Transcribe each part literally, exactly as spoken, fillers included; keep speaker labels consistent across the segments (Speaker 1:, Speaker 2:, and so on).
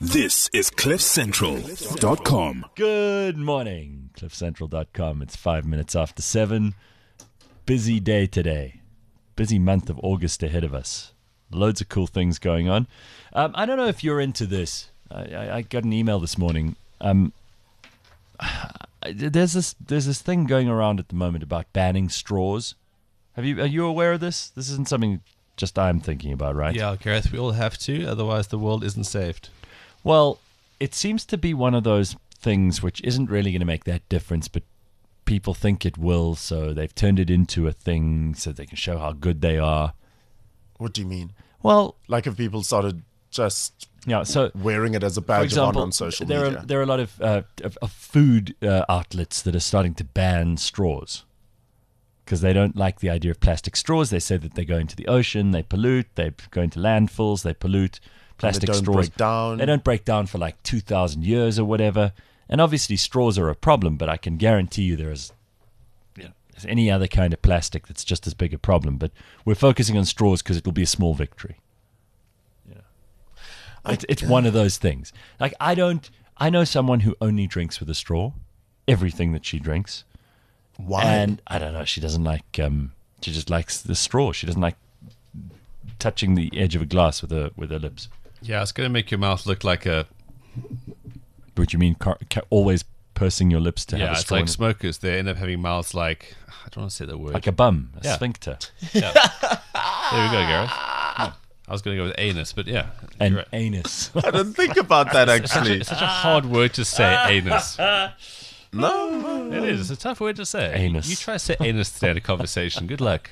Speaker 1: This is cliff central dot com.
Speaker 2: Good morning, cliff central dot com. It's five minutes after seven. Busy day today. Busy month of August ahead of us. Loads of cool things going on. Um, I don't know if you're into this. I, I, I got an email this morning. Um, there's this there's this thing going around at the moment about banning straws. Have you are you aware of this? This isn't something just I'm thinking about, right?
Speaker 3: Yeah, Gareth, we all have to, otherwise the world isn't saved.
Speaker 2: Well, it seems to be one of those things which isn't really going to make that difference, but people think it will, so they've turned it into a thing so they can show how good they are.
Speaker 4: What do you mean?
Speaker 2: Well,
Speaker 4: like if people started just
Speaker 2: yeah, so
Speaker 4: wearing it as a badge
Speaker 2: for example,
Speaker 4: of honor on social
Speaker 2: there
Speaker 4: media.
Speaker 2: Are, there are a lot of, uh, of, of food uh, outlets that are starting to ban straws because they don't like the idea of plastic straws. They say that they go into the ocean, they pollute, they go into landfills, they pollute. Plastic
Speaker 4: and they don't
Speaker 2: straws
Speaker 4: break down.
Speaker 2: They don't break down for like two thousand years or whatever. And obviously straws are a problem, but I can guarantee you there is, you know, there's any other kind of plastic that's just as big a problem. But we're focusing on straws because it will be a small victory. You know, it's, it's one of those things. Like I don't, I know someone who only drinks with a straw, everything that she drinks.
Speaker 4: Why?
Speaker 2: And I don't know. She doesn't like. Um, she just likes the straw. She doesn't like touching the edge of a glass with her with her lips.
Speaker 3: Yeah, it's going to make your mouth look like a...
Speaker 2: What you mean, car, car, always pursing your lips to
Speaker 3: yeah,
Speaker 2: have a
Speaker 3: it's
Speaker 2: straw?
Speaker 3: like
Speaker 2: in it?
Speaker 3: smokers. They end up having mouths like... I don't want to say the word.
Speaker 2: Like a bum, a
Speaker 3: Yeah.
Speaker 2: sphincter.
Speaker 3: Yeah. There we go, Gareth. I was going to go with anus, but yeah.
Speaker 2: An
Speaker 3: you're right.
Speaker 2: anus.
Speaker 4: I didn't think about that actually.
Speaker 3: It's such a hard word to say, anus.
Speaker 4: No.
Speaker 3: It is. It's a tough word to say.
Speaker 2: Anus.
Speaker 3: You try to say anus today in a conversation. Good luck.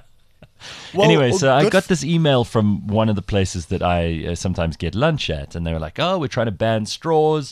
Speaker 4: Well,
Speaker 2: anyway, so I
Speaker 4: good
Speaker 2: got
Speaker 4: f-
Speaker 2: this email from one of the places that I uh, sometimes get lunch at, and they were like, "Oh, we're trying to ban straws."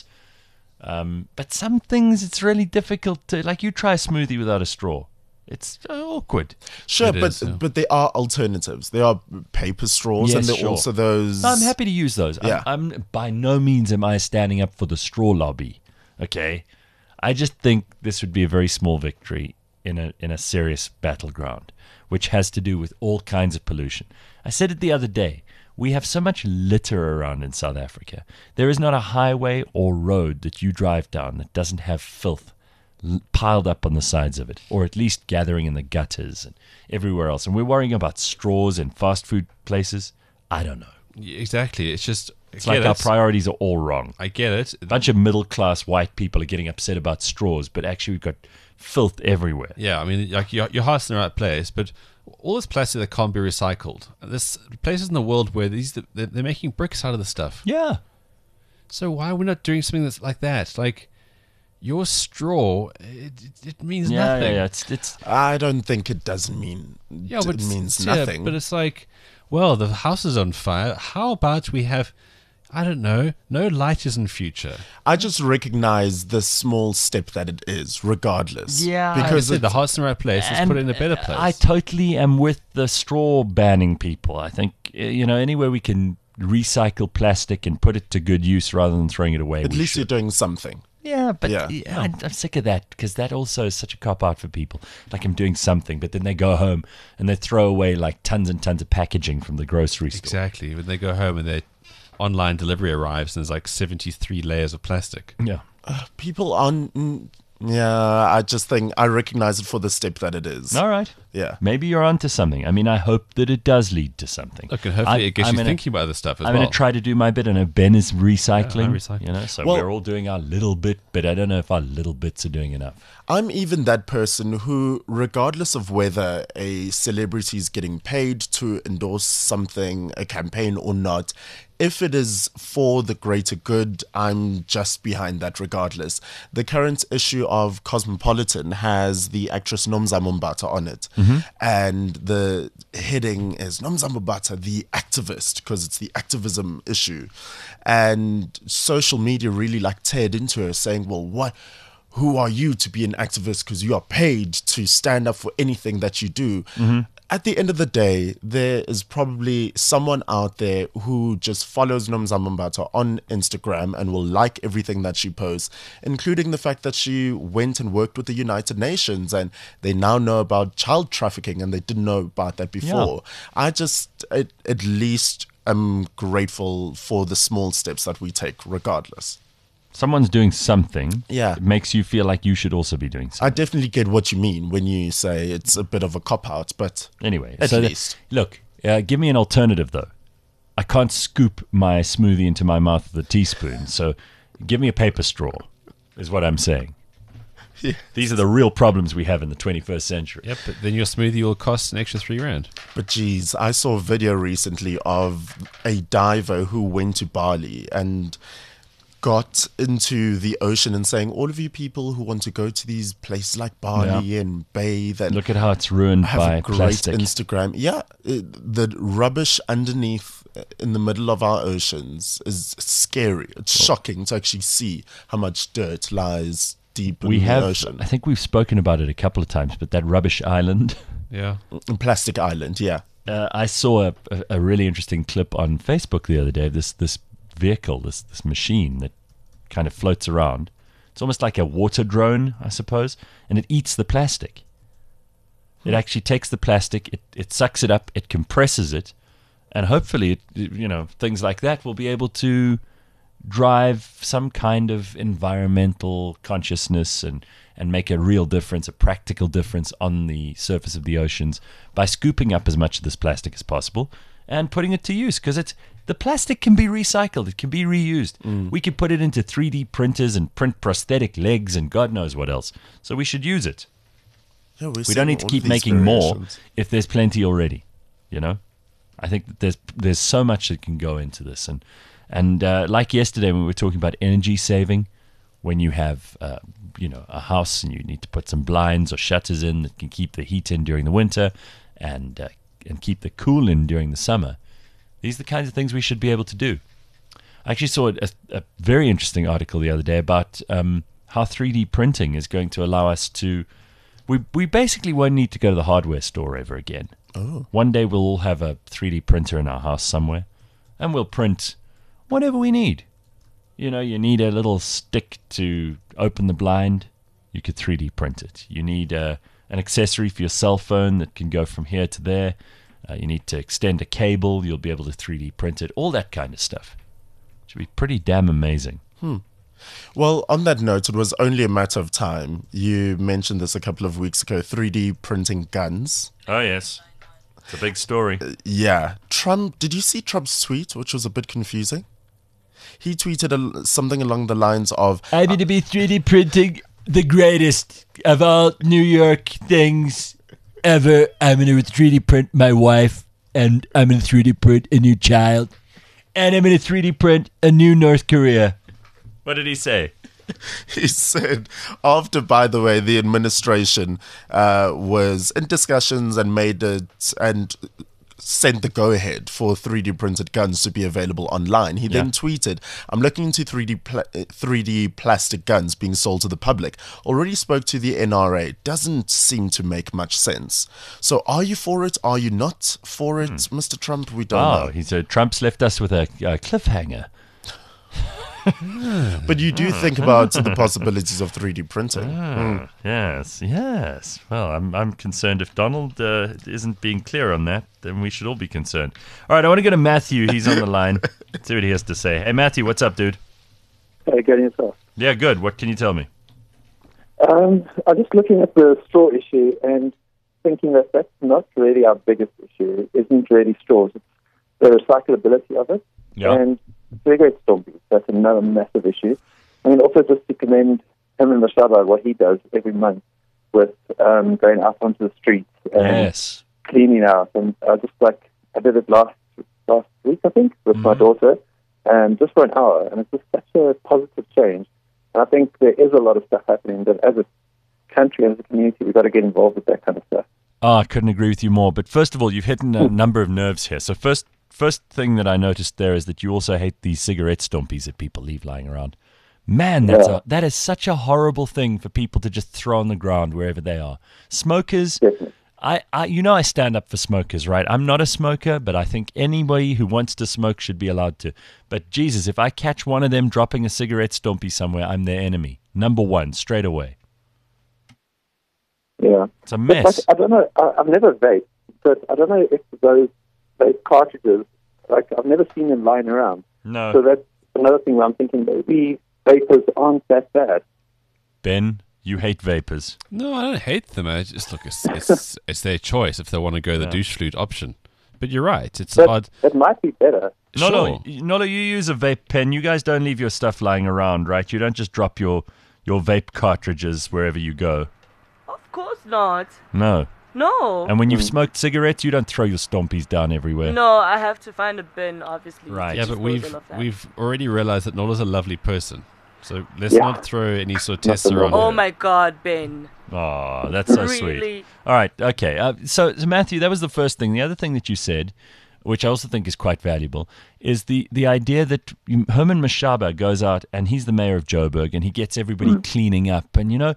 Speaker 2: Um, but some things it's really difficult to, like you try a smoothie without a straw. It's uh, awkward.
Speaker 4: Sure,
Speaker 3: It
Speaker 4: but
Speaker 3: is, yeah.
Speaker 4: but there are alternatives. There are paper straws,
Speaker 2: Yes,
Speaker 4: and there are
Speaker 2: sure.
Speaker 4: also those.
Speaker 2: No, I'm happy to use those.
Speaker 4: Yeah.
Speaker 2: I'm, I'm by no means am I standing up for the straw lobby. Okay, I just think this would be a very small victory in a in a serious battleground, which has to do with all kinds of pollution. I said it the other day. We have so much litter around in South Africa. There is not a highway or road that you drive down that doesn't have filth l- piled up on the sides of it, or at least gathering in the gutters and everywhere else. And we're worrying about straws in fast food places. I don't know.
Speaker 3: Yeah, exactly. It's just...
Speaker 2: It's like our priorities are all wrong.
Speaker 3: I get it.
Speaker 2: A bunch of middle-class white people are getting upset about straws, but actually we've got filth everywhere.
Speaker 3: Yeah, I mean, like your, your heart's in the right place, but all this plastic that can't be recycled. There's places in the world where these they're, they're making bricks out of the stuff.
Speaker 2: Yeah.
Speaker 3: So why are we not doing something that's like that? Like your straw, it, it, it means
Speaker 2: Yeah,
Speaker 3: nothing.
Speaker 2: yeah, yeah. It's, it's,
Speaker 4: I don't think it doesn't mean.
Speaker 3: Yeah, but
Speaker 4: it means
Speaker 3: yeah,
Speaker 4: nothing.
Speaker 3: but it's like, well, the house is on fire. How about we have, I don't know, no lighters in future?
Speaker 4: I just recognize the small step that it is, regardless.
Speaker 2: Yeah.
Speaker 3: Because
Speaker 4: because
Speaker 3: the
Speaker 4: it's,
Speaker 3: heart's in the right place. Let's
Speaker 2: and
Speaker 3: put it in a better place.
Speaker 2: I totally am with the straw banning people. I think, uh, you know, anywhere we can recycle plastic and put it to good use rather than throwing it away.
Speaker 4: at
Speaker 2: we
Speaker 4: least
Speaker 2: should.
Speaker 4: you're doing something.
Speaker 2: Yeah, but
Speaker 4: Yeah.
Speaker 2: yeah, I'm, I'm sick of that because that also is such a cop out for people. Like I'm doing something, but then they go home and they throw away like tons and tons of packaging from the grocery store.
Speaker 3: exactly. When they go home and their online delivery arrives and there's like seventy-three layers of plastic.
Speaker 2: Yeah.
Speaker 4: People aren't. mm, Yeah, I just think I recognize it for the step that it is.
Speaker 2: All right.
Speaker 4: Yeah.
Speaker 2: Maybe you're onto something. I mean, I hope that it does lead to something.
Speaker 3: Look, and hopefully
Speaker 2: I-
Speaker 3: it gets
Speaker 2: I'm
Speaker 3: you
Speaker 2: gonna-
Speaker 3: thinking about other stuff as
Speaker 2: I'm
Speaker 3: well.
Speaker 2: going to try to do my bit. I know Ben is recycling.
Speaker 3: Yeah, I recycle.
Speaker 2: You know, so
Speaker 4: Well-
Speaker 2: we're all doing our little bit, but I don't know if our little bits are doing enough.
Speaker 4: I'm even that person who, regardless of whether a celebrity is getting paid to endorse something, a campaign or not, if it is for the greater good, I'm just behind that regardless. The current issue of Cosmopolitan has the actress Nomzamo Mbatha on it. And the heading is Nomzamo Mbatha, the activist, because it's the activism issue. And social media really like teared into her saying, well, what? Who are you to be an activist because you are paid to stand up for anything that you do?
Speaker 2: Mm-hmm.
Speaker 4: At the end of the day, there is probably someone out there who just follows Nomzamo Mbatha on Instagram and will like everything that she posts, including the fact that she went and worked with the United Nations and they now know about child trafficking and they didn't know about that before. I just, at, at least am grateful for the small steps that we take, regardless.
Speaker 2: Someone's doing something.
Speaker 4: Yeah.
Speaker 2: It makes you feel like you should also be doing
Speaker 4: I
Speaker 2: something.
Speaker 4: definitely get what you mean when you say it's a bit of a cop-out, but
Speaker 2: Anyway,
Speaker 4: At
Speaker 2: so the-
Speaker 4: least.
Speaker 2: look, uh, give me an alternative though. I can't scoop my smoothie into my mouth with a teaspoon, so give me a paper straw, is what I'm saying.
Speaker 4: Yeah.
Speaker 2: These are the real problems we have in the twenty-first century.
Speaker 3: Yep, but then your smoothie will cost an extra three rand.
Speaker 4: But geez, I saw a video recently of a diver who went to Bali and got into the ocean and saying, all of you people who want to go to these places like Bali and bathe and
Speaker 2: Look at how it's ruined
Speaker 4: have
Speaker 2: by
Speaker 4: a great
Speaker 2: plastic.
Speaker 4: Instagram. Yeah, it, the rubbish underneath uh, in the middle of our oceans is scary. It's shocking to actually see how much dirt lies deep in
Speaker 2: we
Speaker 4: the
Speaker 2: have,
Speaker 4: ocean.
Speaker 2: I think we've spoken about it a couple of times, but that rubbish island.
Speaker 3: Yeah.
Speaker 4: Plastic Island, yeah.
Speaker 2: Uh, I saw a, a, a really interesting clip on Facebook the other day of this this vehicle, this this machine that kind of floats around. It's almost like a water drone, I suppose, and it eats the plastic. It actually takes the plastic, it, it sucks it up, it compresses it, and hopefully, it, you know, things like that will be able to drive some kind of environmental consciousness and, and make a real difference, a practical difference on the surface of the oceans by scooping up as much of this plastic as possible and putting it to use, because it's the plastic can be recycled, it can be reused. We could put it into three D printers and print prosthetic legs and God knows what else. So we should use it.
Speaker 4: Yeah, we're
Speaker 2: We
Speaker 4: seeing
Speaker 2: don't need to
Speaker 4: all
Speaker 2: keep
Speaker 4: these
Speaker 2: making more
Speaker 4: variations.
Speaker 2: if there's plenty already. You know, I think that there's there's so much that can go into this, and and uh, like yesterday when we were talking about energy saving, when you have uh, you know a house and you need to put some blinds or shutters in that can keep the heat in during the winter, and uh, and keep the cool in during the summer. These are the kinds of things we should be able to do. I actually saw a, a very interesting article the other day about um, how three D printing is going to allow us to. We we basically won't need to go to the hardware store ever again.
Speaker 4: Oh.
Speaker 2: One day we'll all have a three D printer in our house somewhere, and we'll print whatever we need. You know, you need a little stick to open the blind, you could three D print it. You need a, an accessory for your cell phone that can go from here to there. Uh, you need to extend a cable, you'll be able to three D print it. All that kind of stuff. Should be pretty damn amazing.
Speaker 4: Well, on that note, it was only a matter of time. You mentioned this a couple of weeks ago, three D printing guns.
Speaker 2: Oh, yes. It's a big story.
Speaker 4: Yeah. Trump, did you see Trump's tweet, which was a bit confusing? He tweeted a, something along the lines of,
Speaker 2: I'm going to be three D printing the greatest of all New York things ever. I'm going to three D print my wife, and I'm going to three D print a new child, and I'm going to three D print a new North Korea. What did he say?
Speaker 4: he said, after, by the way, the administration uh, was in discussions and made it and sent the go-ahead for three D printed guns to be available online. He then
Speaker 2: Yeah.
Speaker 4: tweeted, I'm looking into three D pla- three D plastic guns being sold to the public. Already spoke to the N R A. Doesn't seem to make much sense. So are you for it? Are you not for it, Mister Trump? We don't
Speaker 2: Oh,
Speaker 4: know.
Speaker 2: he said Trump's left us with a, a cliffhanger.
Speaker 4: But you do think about the possibilities of three D printing.
Speaker 2: Ah, yes, yes. Well, I'm I'm concerned if Donald uh, isn't being clear on that, then we should all be concerned. All right, I want to go to Matthew. He's on the line. See what he has to say. Hey, Matthew, what's up, dude?
Speaker 5: Hey, good yourself.
Speaker 2: Yeah, good. What can you tell me?
Speaker 5: Um, I'm just looking at the straw issue and thinking that that's not really our biggest issue. It isn't really straws. It's the recyclability of it.
Speaker 2: Yeah.
Speaker 5: And cigarette stumpies, that's another massive issue. I mean, also just to commend him and Mashaba, what he does every month with um, going out onto the streets and
Speaker 2: Yes.
Speaker 5: cleaning out. And uh, just like, I did it last last week, I think, with my daughter, and just for an hour. And it's just such a positive change. And I think there is a lot of stuff happening that as a country, as a community, we've got to get involved with that kind of stuff.
Speaker 2: Oh, I couldn't agree with you more. But first of all, you've hit a number of nerves here. So first, first thing that I noticed there is that you also hate these cigarette stumpies that people leave lying around. Man, that's
Speaker 5: Yeah.
Speaker 2: a, that is such a horrible thing for people to just throw on the ground wherever they are. Smokers,
Speaker 5: Definitely.
Speaker 2: I, I, you know, I stand up for smokers, right? I'm not a smoker, but I think anybody who wants to smoke should be allowed to. But Jesus, if I catch one of them dropping a cigarette stumpy somewhere, I'm their enemy. Number one, straight away.
Speaker 5: Yeah.
Speaker 2: It's a
Speaker 5: But, like,
Speaker 2: mess.
Speaker 5: I don't know. I, I've never vaped, but I don't know if those those cartridges Like, I've never seen them lying around.
Speaker 2: No.
Speaker 5: So that's another thing where I'm thinking maybe vapors aren't that bad.
Speaker 2: Ben, you hate vapors.
Speaker 3: No, I don't hate them. I just look, it's it's, it's their choice if they want to go the
Speaker 2: Yeah.
Speaker 3: douche flute option. But you're right. It's
Speaker 5: But
Speaker 3: odd.
Speaker 5: it might be better.
Speaker 2: No, no,
Speaker 3: Sure.
Speaker 2: y- Nolo, you use a vape pen. You guys don't leave your stuff lying around, right? You don't just drop your, your vape cartridges wherever you go.
Speaker 6: Of course not.
Speaker 2: No.
Speaker 6: No.
Speaker 2: And when you've smoked cigarettes, you don't throw your stompies down everywhere.
Speaker 6: No, I have to find a bin, obviously.
Speaker 2: Right.
Speaker 6: to
Speaker 3: Yeah, but
Speaker 6: dispose
Speaker 3: we've
Speaker 6: of that.
Speaker 3: we've already realized that Nola's a lovely person. So let's
Speaker 5: Yeah.
Speaker 3: not throw any sort of
Speaker 5: Not
Speaker 3: tests
Speaker 5: the
Speaker 3: around.
Speaker 5: Nolo.
Speaker 6: Oh
Speaker 3: her.
Speaker 6: my God, Ben.
Speaker 2: Oh, that's so
Speaker 6: Really?
Speaker 2: sweet. All right, okay. Uh, so, so, Matthew, that was the first thing. The other thing that you said, which I also think is quite valuable, is the, the idea that you- Herman Mashaba goes out and he's the mayor of Joburg and he gets everybody cleaning up. And, you know,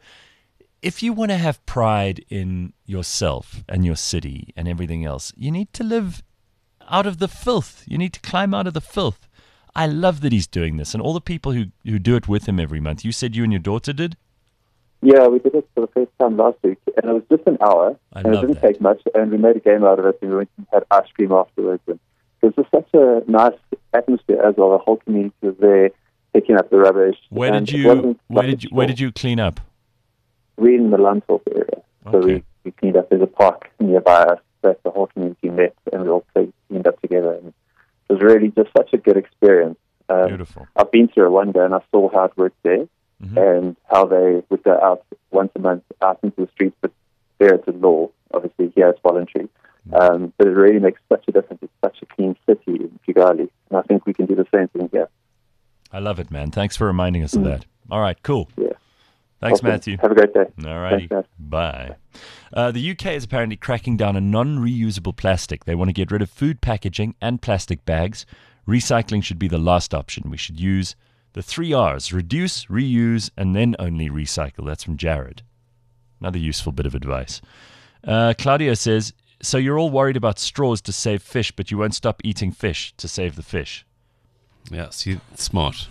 Speaker 2: if you want to have pride in yourself and your city and everything else, you need to live out of the filth. You need to climb out of the filth. I love that he's doing this and all the people who, who do it with him every month. You said you and your daughter did?
Speaker 5: Yeah, we did it for the first time last week, and it was just an hour,
Speaker 2: I
Speaker 5: and it
Speaker 2: love
Speaker 5: didn't
Speaker 2: that.
Speaker 5: take much, and we made a game out of it, and we went and had ice cream afterwards. And it was just such a nice atmosphere as well. The whole community was there, picking up the rubbish.
Speaker 2: Where
Speaker 5: and
Speaker 2: did
Speaker 5: it
Speaker 2: you
Speaker 5: wasn't
Speaker 2: where
Speaker 5: nothing
Speaker 2: did you where
Speaker 5: small.
Speaker 2: did you clean up?
Speaker 5: We're in the Landshof area, so
Speaker 2: Okay.
Speaker 5: we, we cleaned up. There's a park nearby us that the whole community met, and we all played, cleaned up together. And it was really just such a good experience. Um,
Speaker 2: Beautiful.
Speaker 5: I've been to Rwanda, and I saw how it worked there,
Speaker 2: Mhm.
Speaker 5: and how they would go out once a month out into the streets, but there it's a law. Obviously, here it's voluntary. Um, but it really makes such a difference. It's such a clean city in Kigali, and I think we can do the same thing here.
Speaker 2: I love it, man. Thanks for reminding us of that. All right, cool.
Speaker 5: Yeah.
Speaker 2: Thanks,
Speaker 5: Awesome.
Speaker 2: Matthew.
Speaker 5: Have a great day.
Speaker 2: All righty.
Speaker 5: Thanks, guys.
Speaker 2: Bye. Uh, the U K is apparently cracking down on non-reusable plastic. They want to get rid of food packaging and plastic bags. Recycling should be the last option. We should use the three R's: reduce, reuse, and then only recycle. That's from Jared. Another useful bit of advice. Uh, Claudio says, so you're all worried about straws to save fish, but you won't stop eating fish to save the fish.
Speaker 3: Yeah, see, smart.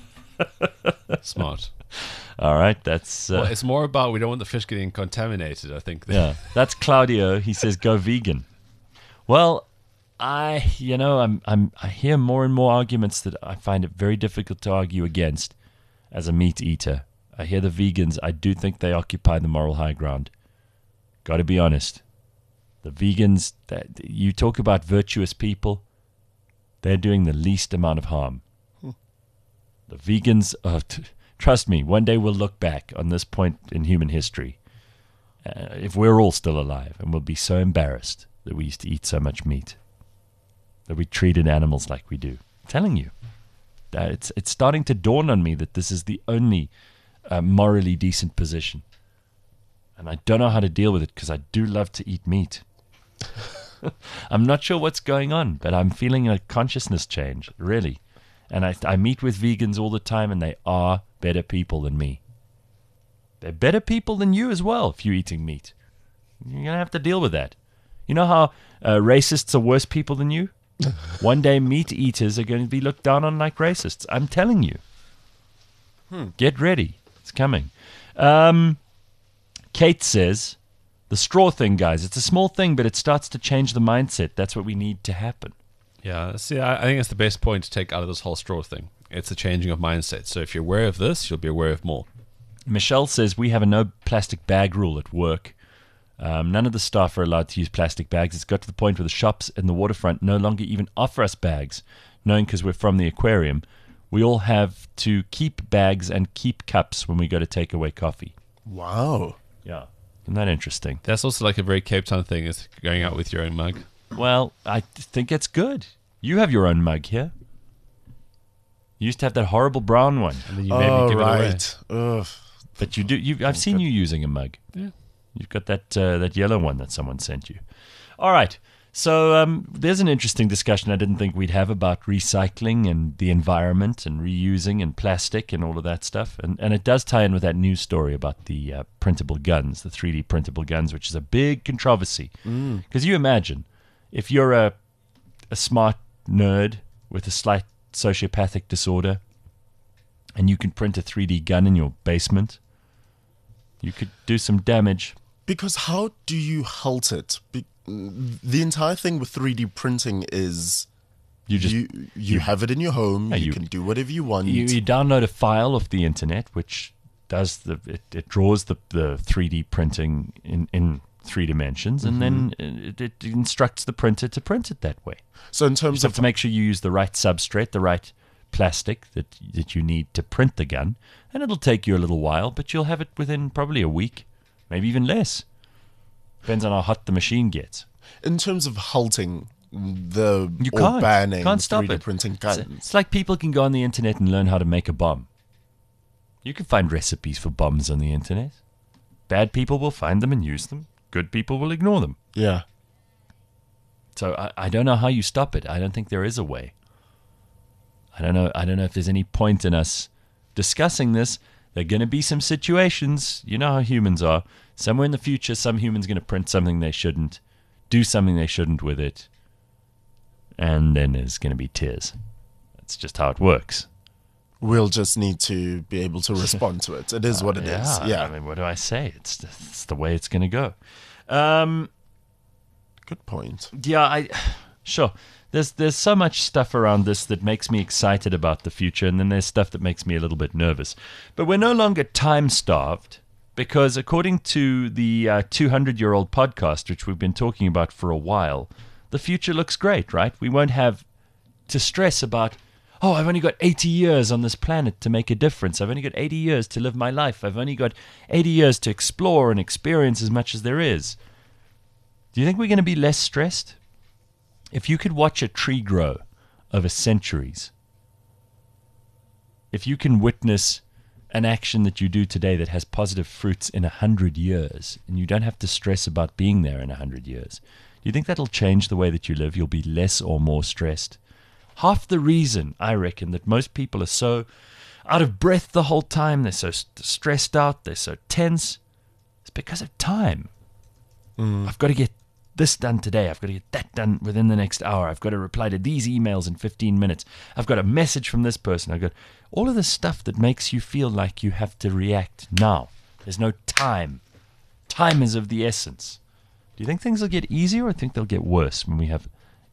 Speaker 3: Smart.
Speaker 2: All right, that's... Uh,
Speaker 3: Well, it's more about we don't want the fish getting contaminated, I think.
Speaker 2: Yeah, that's Claudio. He says go vegan. Well, I, you know, I'm, I'm, I hear more and more arguments that I find it very difficult to argue against as a meat eater. I hear the vegans. I do think they occupy the moral high ground. Got to be honest. The vegans, that you talk about virtuous people, they're doing the least amount of harm. The vegans, uh, t- trust me, one day we'll look back on this point in human history. Uh, if we're all still alive, and we'll be so embarrassed that we used to eat so much meat, that we treated animals like we do. I'm telling you, uh, it's it's starting to dawn on me that this is the only uh, morally decent position, and I don't know how to deal with it because I do love to eat meat. I'm not sure what's going on, but I'm feeling a consciousness change, really. And I, I meet with vegans all the time, and they are better people than me. They're better people than you as well if you're eating meat. You're going to have to deal with that. You know how uh, racists are worse people than you? One day meat eaters are going to be looked down on like racists. I'm telling you. Get ready. It's coming. Um, Kate says, the straw thing, guys, it's a small thing, but it starts to change the mindset. That's what we need to happen.
Speaker 3: Yeah, see, I, I think that's the best point to take out of this whole straw thing. It's the changing of mindset. So if you're aware of this, you'll be aware of more.
Speaker 2: Michelle says, we have a no plastic bag rule at work. Um, none of the staff are allowed to use plastic bags. It's got to the point where the shops and the waterfront no longer even offer us bags, knowing because we're from the aquarium. We all have to keep bags and keep cups when we go to take away coffee.
Speaker 4: Wow.
Speaker 2: Yeah. Isn't that interesting?
Speaker 3: That's also like a very Cape Town thing, is going out with your own mug.
Speaker 2: Well, I think it's good. You have your own mug here. You used to have that horrible brown one,
Speaker 3: And then you maybe
Speaker 4: Oh,
Speaker 3: give it away.
Speaker 4: right. Ugh.
Speaker 2: but you do. You, I've seen you using a mug.
Speaker 3: Yeah.
Speaker 2: You've got that uh, that yellow one that someone sent you. All right. So um, there's an interesting discussion I didn't think we'd have about recycling and the environment and reusing and plastic and all of that stuff. And and it does tie in with that news story about the uh, printable guns, the three D printable guns, which is a big controversy. Because you imagine, if you're a a smart nerd with a slight sociopathic disorder and you can print a three D gun in your basement, you could do some damage.
Speaker 4: Because how do you halt it? Be- the entire thing with three D printing is
Speaker 2: You just
Speaker 4: you, you have it in your home.
Speaker 2: Yeah,
Speaker 4: you,
Speaker 2: you-
Speaker 4: can do whatever you want.
Speaker 2: you, you download a file off the internet, which does the it, it draws the, the three D printing in, in three dimensions, and then it, it instructs the printer to print it that way.
Speaker 4: so in
Speaker 2: You
Speaker 4: terms
Speaker 2: just have
Speaker 4: of
Speaker 2: to make sure you use the right substrate, the right plastic that that you need to print the gun, and it'll take you a little while, but you'll have it within probably a week, maybe even less. Depends on how hot the machine gets.
Speaker 4: in terms of halting the
Speaker 2: You
Speaker 4: or
Speaker 2: can't.
Speaker 4: banning
Speaker 2: Can't stop
Speaker 4: three D
Speaker 2: it.
Speaker 4: printing
Speaker 2: It's,
Speaker 4: guns.
Speaker 2: it's like people can go on the internet and learn how to make a bomb. You can find recipes for bombs on the internet. Bad people will find them and use them. Good people will ignore them.
Speaker 4: Yeah.
Speaker 2: So I, I don't know how you stop it. I don't think there is a way. I don't know. I don't know if there's any point in us discussing this. There are going to be some situations. You know how humans are. Somewhere in the future, some human's going to print something they shouldn't, do something they shouldn't with it, and then there's going to be tears. That's just how it works.
Speaker 4: We'll just need to be able to respond to it. It is what it is.
Speaker 2: yeah,
Speaker 4: Yeah.
Speaker 2: I mean, what do I say? It's it's the way it's going to go. Um,
Speaker 4: Good point.
Speaker 2: Yeah, I sure. There's there's so much stuff around this that makes me excited about the future, and then there's stuff that makes me a little bit nervous. But we're no longer time starved because, according to the uh, two hundred year old podcast, which we've been talking about for a while, the future looks great, right? We won't have to stress about, oh, I've only got eighty years on this planet to make a difference. I've only got eighty years to live my life. I've only got eighty years to explore and experience as much as there is. Do you think we're going to be less stressed? If you could watch a tree grow over centuries, if you can witness an action that you do today that has positive fruits in a hundred years, and you don't have to stress about being there in a hundred years, do you think that'll change the way that you live? You'll be less or more stressed? Half the reason, I reckon, that most people are so out of breath the whole time, they're so st- stressed out, they're so tense, is because of time. I've got to get this done today. I've got to get that done within the next hour. I've got to reply to these emails in fifteen minutes. I've got a message from this person. I've got all of the stuff that makes you feel like you have to react now. There's no time. Time is of the essence. Do you think things will get easier, or think they'll get worse when we have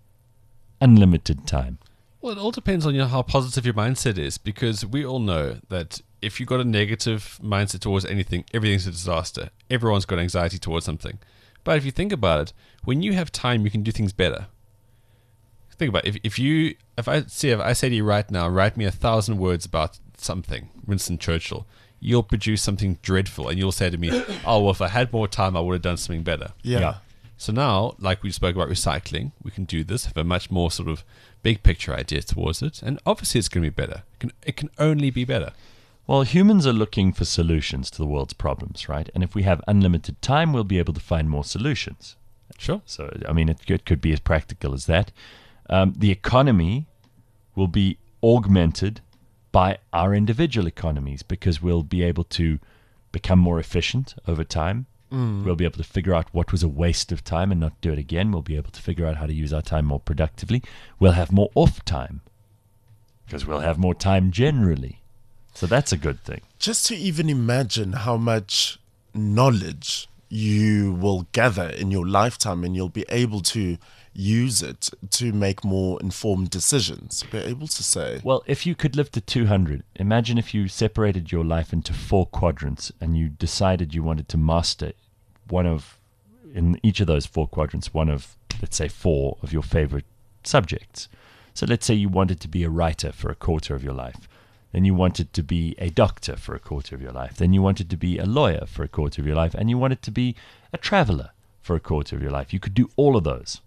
Speaker 2: unlimited time?
Speaker 3: Well, it all depends on, you know, how positive your mindset is, because we all know that if you've got a negative mindset towards anything, everything's a disaster. Everyone's got anxiety towards something. But if you think about it, when you have time, you can do things better. Think about it. If, if you, if I see, if I say to you right now, write me a thousand words about something, Winston Churchill, you'll produce something dreadful, and you'll say to me, "Oh, well, if I had more time, I would have done something better."
Speaker 4: Yeah.
Speaker 2: Yeah.
Speaker 3: So now, like we spoke about recycling, we can do this, have a much more sort of big picture idea towards it, and obviously it's going to be better. It can, it can only be better.
Speaker 2: Well, humans are looking for solutions to the world's problems, right? And if we have unlimited time, we'll be able to find more solutions.
Speaker 3: Sure.
Speaker 2: So, I mean, it, it could be as practical as that. Um, the economy will be augmented by our individual economies because we'll be able to become more efficient over time. Mm. We'll be able to figure out what was a waste of time and not do it again. We'll be able to figure out how to use our time more productively. We'll have more off time because we'll have more time generally. So that's a good thing.
Speaker 4: Just to even imagine how much knowledge you will gather in your lifetime, and you'll be able to use it to make more informed decisions. Be able to say,
Speaker 2: Well, if you could live to two hundred, imagine if you separated your life into four quadrants and you decided you wanted to master one of, in each of those four quadrants, one of, let's say, four of your favorite subjects. So let's say you wanted to be a writer for a quarter of your life. Then you wanted to be a doctor for a quarter of your life. Then you wanted to be a lawyer for a quarter of your life. And you wanted to be a traveler for a quarter of your life. You could do all of those.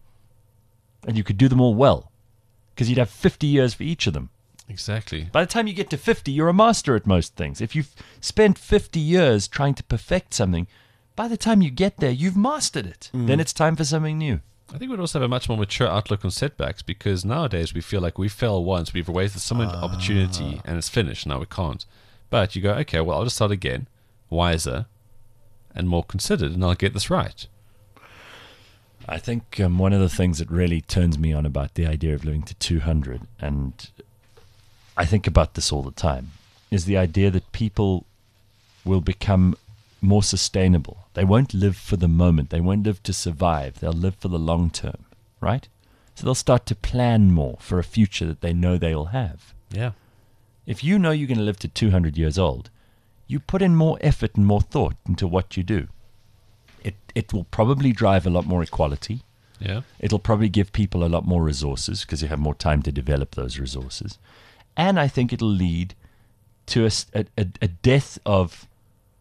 Speaker 2: And you could do them all well. Because you'd have fifty years for each of them.
Speaker 3: Exactly.
Speaker 2: By the time you get to fifty, you're a master at most things. If you've spent fifty years trying to perfect something, by the time you get there, you've mastered it. Mm. Then it's time for something new.
Speaker 3: I think we'd also have a much more mature outlook on setbacks, because nowadays we feel like we fell once, we've wasted so much opportunity, and it's finished. Now we can't. But you go, okay, well, I'll just start again, wiser and more considered, and I'll get this right.
Speaker 2: I think um, one of the things that really turns me on about the idea of living to two hundred, and I think about this all the time, is the idea that people will become more sustainable. They won't live for the moment. They won't live to survive. They'll live for the long term, right? So they'll start to plan more for a future that they know they'll have.
Speaker 3: Yeah.
Speaker 2: If you know you're going to live to two hundred years old, you put in more effort and more thought into what you do. It it will probably drive a lot more equality.
Speaker 3: Yeah.
Speaker 2: It'll probably give people a lot more resources because you have more time to develop those resources. And I think it'll lead to a, a, a death of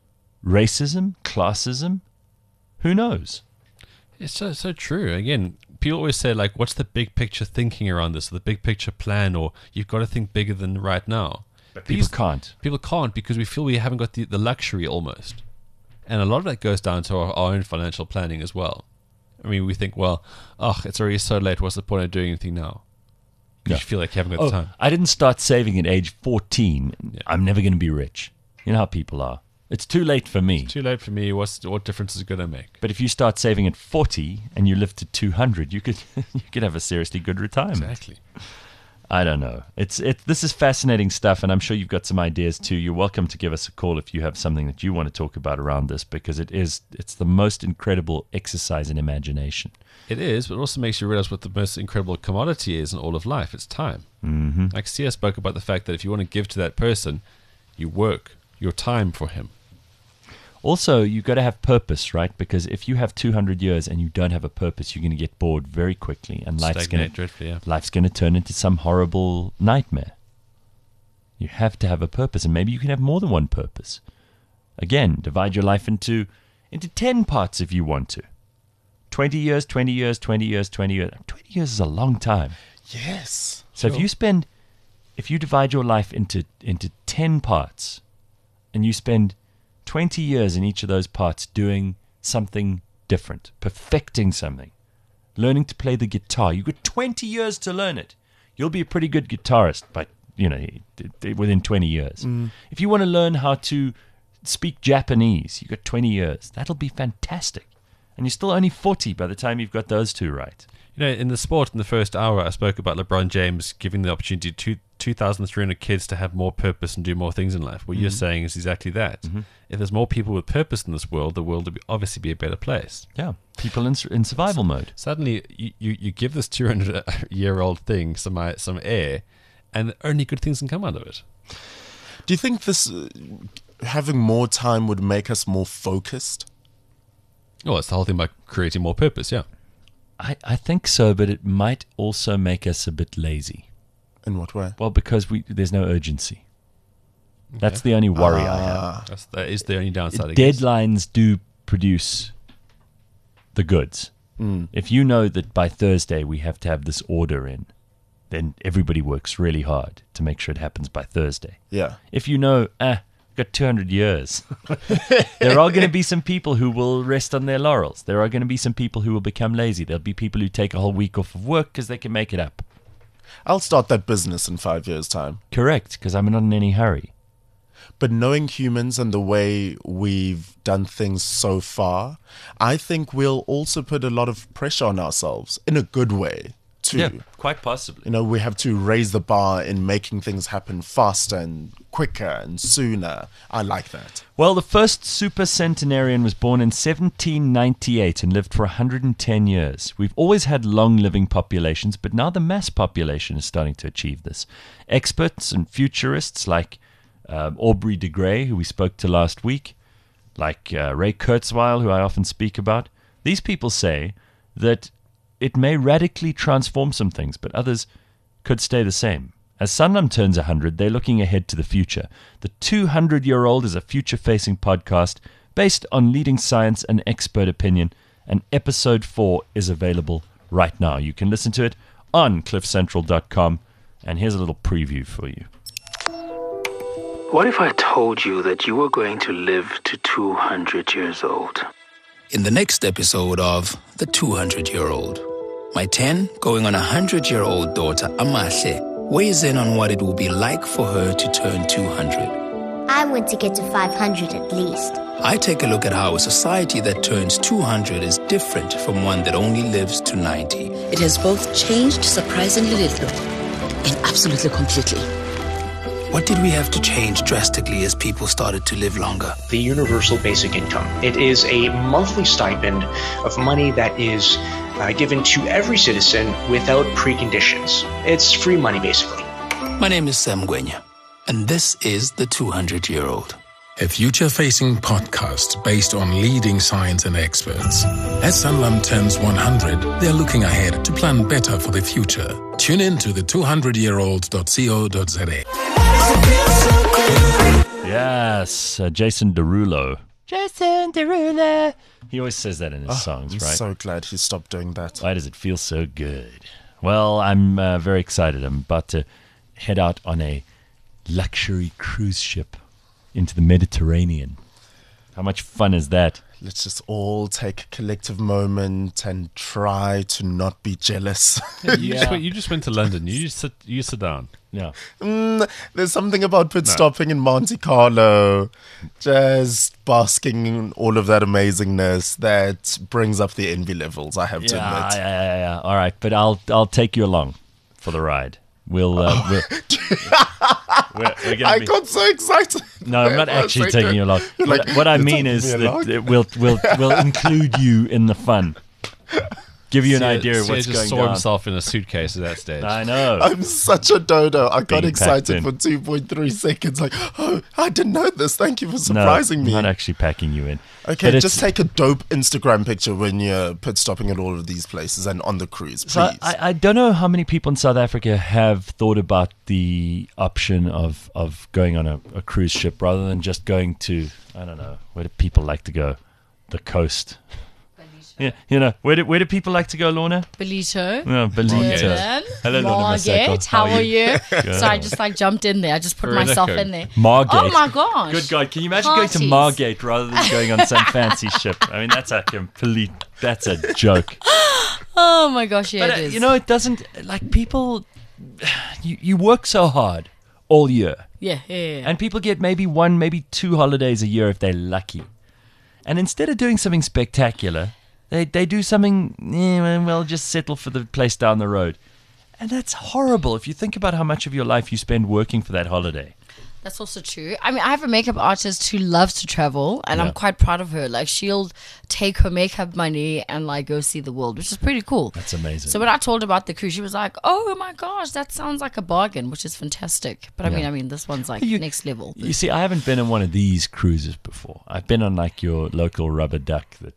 Speaker 2: racism, classism. Who knows?
Speaker 3: It's so so true. Again, people always say, like, what's the big picture thinking around this, or the big picture plan, or you've got to think bigger than right now.
Speaker 2: But people can't.
Speaker 3: People can't because we feel we haven't got the, the luxury almost. And a lot of that goes down to our, our own financial planning as well. I mean, we think, well, oh, it's already so late. What's the point of doing anything now? You
Speaker 2: Yeah.
Speaker 3: feel like you haven't got
Speaker 2: Oh,
Speaker 3: the time.
Speaker 2: I didn't start saving at age fourteen.
Speaker 3: Yeah.
Speaker 2: I'm never going to be rich. You know how people are. It's too late for me.
Speaker 3: Too late for me. What's what difference is it going to make?
Speaker 2: But if you start saving at forty and you live to two hundred, you could you could have a seriously good retirement.
Speaker 3: Exactly.
Speaker 2: I don't know. It's it. This is fascinating stuff, and I'm sure you've got some ideas too. You're welcome to give us a call if you have something that you want to talk about around this, because it is it's the most incredible exercise in imagination.
Speaker 3: It is, but it also makes you realize what the most incredible commodity is in all of life. It's time. Mm-hmm. Like Sia spoke about the fact that if you want to give to that person, you work your time for him.
Speaker 2: Also, you've got to have purpose, right? Because if you have two hundred years and you don't have a purpose, you're going to get bored very quickly, and life's going
Speaker 3: Stagnate
Speaker 2: to
Speaker 3: dreadfully, yeah.
Speaker 2: life's going to turn into some horrible nightmare. You have to have a purpose, and maybe you can have more than one purpose. Again, divide your life into into ten parts if you want to. twenty years, twenty years, twenty years, twenty years. twenty years is a long time.
Speaker 4: Yes.
Speaker 2: So if you spend, if you divide your life into into ten parts, and you spend twenty years in each of those parts doing something different, perfecting something, learning to play the guitar, you've got twenty years to learn it. You'll be a pretty good guitarist, but you know, within twenty years. Mm. If you want to learn how to speak Japanese, you've got twenty years. That'll be fantastic. And you're still only forty by the time you've got those two right.
Speaker 3: You know, in the sport, in the first hour, I spoke about LeBron James giving the opportunity to two thousand three hundred kids to have more purpose and do more things in life. What mm-hmm. you're saying is exactly that. Mm-hmm. If there's more people with purpose in this world, the world will be, obviously be a better place.
Speaker 2: Yeah, people in, in survival mode.
Speaker 3: Suddenly, you, you, you give this two hundred year old thing some uh, some air, and only good things can come out of it.
Speaker 4: Do you think this uh, having more time would make us more focused?
Speaker 3: Oh, it's the whole thing about creating more purpose, yeah.
Speaker 2: I, I think so, but it might also make us a bit lazy.
Speaker 4: In what way?
Speaker 2: Well, because we there's no urgency. Okay. That's the only worry
Speaker 4: ah.
Speaker 2: I have.
Speaker 3: That's, that is the only downside. I guess.
Speaker 2: Deadlines do produce the goods.
Speaker 4: Mm.
Speaker 2: If you know that by Thursday we have to have this order in, then everybody works really hard to make sure it happens by Thursday.
Speaker 4: Yeah.
Speaker 2: If you know, ah, we've got two hundred years, there are going to be some people who will rest on their laurels. There are going to be some people who will become lazy. There'll be people who take a whole week off of work because they can make it up.
Speaker 4: I'll start that business in five years' time.
Speaker 2: Correct, because I'm not in any hurry.
Speaker 4: But knowing humans and the way we've done things so far, I think we'll also put a lot of pressure on ourselves in a good way, too.
Speaker 2: Yeah, quite possibly.
Speaker 4: You know, we have to raise the bar in making things happen faster and quicker and sooner. I like that.
Speaker 2: Well, the first super centenarian was born in seventeen ninety-eight and lived for one hundred ten years. We've always had long-living populations, but now the mass population is starting to achieve this. Experts and futurists like um, Aubrey de Grey, who we spoke to last week, like uh, Ray Kurzweil, who I often speak about, these people say that it may radically transform some things, but others could stay the same. As Sanlam turns one hundred, they're looking ahead to the future. The two hundred year old is a future-facing podcast based on leading science and expert opinion, and episode four is available right now. You can listen to it on cliff central dot com, and here's a little preview for you.
Speaker 7: What if I told you that you were going to live to two hundred years old?
Speaker 8: In the next episode of The two hundred year old, my ten going on one hundred year old daughter, Amahle, weighs in on what it will be like for her to turn two hundred.
Speaker 9: I want to get to five hundred at least.
Speaker 8: I take a look at how a society that turns two hundred is different from one that only lives to ninety.
Speaker 10: It has both changed surprisingly little and absolutely completely.
Speaker 8: What did we have to change drastically as people started to live longer?
Speaker 10: The universal basic income. It is a monthly stipend of money that is uh, given to every citizen without preconditions. It's free money, basically.
Speaker 8: My name is Sam Gwenya, and this is The two hundred year old.
Speaker 11: A future-facing podcast based on leading science and experts. As Sanlam turns one hundred, they're looking ahead to plan better for the future. Tune in to the two hundred year old dot co dot za.
Speaker 2: Yes, uh, Jason Derulo. Jason Derulo. He always says that in his
Speaker 4: Oh,
Speaker 2: songs,
Speaker 4: I'm
Speaker 2: right?
Speaker 4: so glad he stopped doing that.
Speaker 2: Why does it feel so good? Well, I'm uh, very excited. I'm about to head out on a luxury cruise ship into the Mediterranean. How much fun is that?
Speaker 4: Let's just all take a collective moment and try to not be jealous.
Speaker 3: You, just went, you just went to London. You just sit, you sit down.
Speaker 2: Yeah.
Speaker 4: Mm, there's something about pit
Speaker 3: No.
Speaker 4: stopping in Monte Carlo, just basking in all of that amazingness that brings up the envy levels, I have to
Speaker 2: Yeah,
Speaker 4: admit.
Speaker 2: yeah, yeah, yeah. All right, but I'll I'll take you along for the ride. We'll. Uh, we'll we're, we're gonna
Speaker 4: I
Speaker 2: be-
Speaker 4: got so excited.
Speaker 2: No, I'm not
Speaker 4: there for a
Speaker 2: actually
Speaker 4: second.
Speaker 2: taking you along.
Speaker 4: You're
Speaker 2: What,
Speaker 4: like,
Speaker 2: what I
Speaker 4: "You're
Speaker 2: mean
Speaker 4: taking
Speaker 2: is
Speaker 4: me
Speaker 2: that
Speaker 4: along?"
Speaker 2: it we'll we'll we'll include you in the fun. Give you an
Speaker 3: Sia-
Speaker 2: idea of
Speaker 3: Sia
Speaker 2: what's
Speaker 3: just
Speaker 2: going
Speaker 3: saw
Speaker 2: down.
Speaker 3: himself in a suitcase at that stage.
Speaker 2: I know.
Speaker 4: I'm such a dodo. I got
Speaker 2: Being packed
Speaker 4: excited
Speaker 2: in.
Speaker 4: for two point three seconds. Like, oh, I didn't know this. Thank you for
Speaker 2: No,
Speaker 4: surprising
Speaker 2: I'm
Speaker 4: me.
Speaker 2: not actually packing you in.
Speaker 4: Okay,
Speaker 2: But
Speaker 4: just
Speaker 2: it's-
Speaker 4: take a dope Instagram picture when you're pit stopping at all of these places and on the cruise, please.
Speaker 2: So I, I I don't know how many people in South Africa have thought about the option of, of going on a, a cruise ship rather than just going to, I don't know, where do people like to go? The coast. Yeah, you know, where do, where do people like to go, Lorna?
Speaker 12: Belito.
Speaker 2: No, Belito.
Speaker 12: Dylan.
Speaker 2: Hello, Lorna
Speaker 12: Margate.
Speaker 2: Maseko.
Speaker 12: How are you?
Speaker 2: Good.
Speaker 12: So I just like jumped in there. I just put
Speaker 2: Veronica.
Speaker 12: myself in there.
Speaker 2: Margate.
Speaker 12: Oh my gosh.
Speaker 2: Good God. Can you imagine going to
Speaker 12: Parties.
Speaker 2: Margate rather than going on some fancy ship? I mean, that's a complete, that's a joke.
Speaker 12: Oh my gosh, yeah,
Speaker 2: But,
Speaker 12: it
Speaker 2: uh,
Speaker 12: is.
Speaker 2: you know, it doesn't, like people, you, you work so hard all year.
Speaker 12: Yeah, yeah, yeah.
Speaker 2: And people get maybe one, maybe two holidays a year if they're lucky. And instead of doing something spectacular, they they do something, eh, well, just settle for the place down the road. And that's horrible if you think about how much of your life you spend working for that holiday.
Speaker 12: That's also true. I mean, I have a makeup artist who loves to travel, and
Speaker 2: Yeah.
Speaker 12: I'm quite proud of her. Like, she'll take her makeup money and like go see the world, which is pretty cool.
Speaker 2: That's amazing.
Speaker 12: So when I told her about the cruise, she was like, "Oh my gosh, that sounds like a bargain," which is fantastic. But I mean,
Speaker 2: Yeah.
Speaker 12: I mean, this one's like
Speaker 2: You-
Speaker 12: next level.
Speaker 2: You see, I haven't been on one of these cruises before. I've been on like your local rubber duck that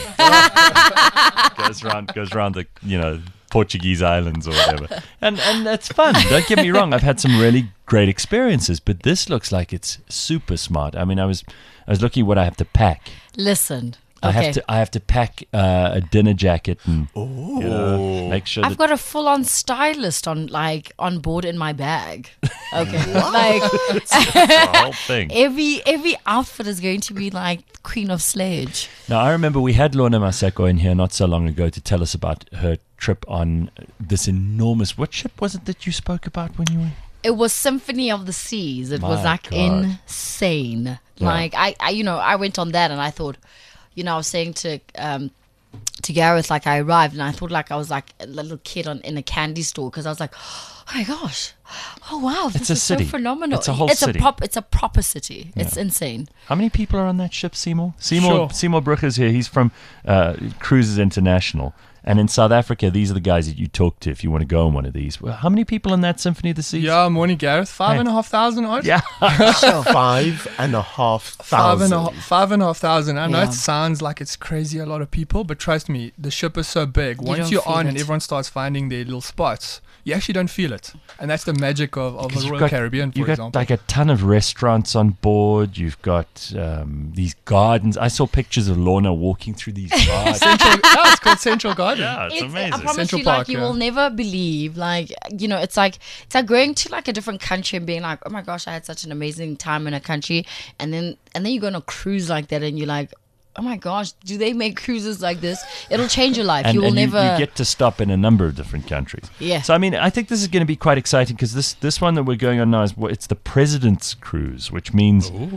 Speaker 2: goes around goes around the you know Portuguese islands or whatever, and and that's fun. Don't get me wrong. I've had some really great experiences, but this looks like it's super smart. I mean, I was I was looking at what I have to pack.
Speaker 12: Listen,
Speaker 2: I
Speaker 12: okay.
Speaker 2: have to I have to pack uh, a dinner jacket and you know, make sure
Speaker 12: I've
Speaker 2: that
Speaker 12: got a full-on stylist on like on board in my bag. Okay, like
Speaker 2: the whole thing.
Speaker 12: every every outfit is going to be like Queen of Sledge.
Speaker 2: Now, I remember we had Lorna Maseko in here not so long ago to tell us about her trip on this enormous... What ship was it that you spoke about when you were...
Speaker 12: It was Symphony of the Seas. It was
Speaker 2: My
Speaker 12: like
Speaker 2: God.
Speaker 12: insane.
Speaker 2: Yeah.
Speaker 12: Like I, I, you know, I went on that and I thought, you know, I was saying to um to Gareth, like I arrived and I thought like I was like a little kid on in a candy store because I was like, oh my gosh, oh wow, this
Speaker 2: It's a
Speaker 12: is
Speaker 2: city.
Speaker 12: so phenomenal.
Speaker 2: It's a whole
Speaker 12: it's
Speaker 2: city.
Speaker 12: a prop, it's a proper city. It's
Speaker 2: Yeah.
Speaker 12: insane.
Speaker 2: How many people are on that ship, Seymour? Seymour,
Speaker 13: Sure.
Speaker 2: Seymour Brugger's here. He's from uh, Cruises International. And in South Africa, these are the guys that you talk to if you want to go on one of these. Well, how many people in that Symphony of the Seas?
Speaker 13: Yeah, morning, Gareth. Five
Speaker 2: Hey.
Speaker 13: and a half thousand odd.
Speaker 2: Yeah.
Speaker 4: Five and a half
Speaker 13: Five and
Speaker 4: thousand.
Speaker 13: a half, five and a half thousand. I know
Speaker 12: Yeah.
Speaker 13: it sounds like it's crazy, a lot of people, but trust me, the ship is so big.
Speaker 12: You
Speaker 13: Once
Speaker 12: don't
Speaker 13: you're
Speaker 12: feel
Speaker 13: on and
Speaker 12: it.
Speaker 13: everyone starts finding their little spots, you actually don't feel it. And that's the magic of, of
Speaker 2: Because
Speaker 13: the
Speaker 2: you've
Speaker 13: Royal
Speaker 2: got-
Speaker 13: Caribbean, for
Speaker 2: You've got
Speaker 13: example.
Speaker 2: like a ton of restaurants on board. You've got um, these gardens. I saw pictures of Lorna walking through these gardens.
Speaker 13: Central, yeah, it's called Central Garden.
Speaker 2: Yeah, it's,
Speaker 12: It's-
Speaker 2: amazing.
Speaker 12: I promise
Speaker 13: Central
Speaker 12: you,
Speaker 13: Park,
Speaker 12: like you
Speaker 13: yeah.
Speaker 12: will never believe, like you know, it's like it's like going to like a different country and being like, oh my gosh, I had such an amazing time in a country, and then and then you go on a cruise like that, and you're like, oh my gosh, do they make cruises like this? It'll change your life.
Speaker 2: and,
Speaker 12: you will
Speaker 2: and
Speaker 12: never.
Speaker 2: you, you get to stop in a number of different countries.
Speaker 12: Yeah.
Speaker 2: So I mean, I think this is going to be quite exciting because this this one that we're going on now is what it's the President's Cruise, which means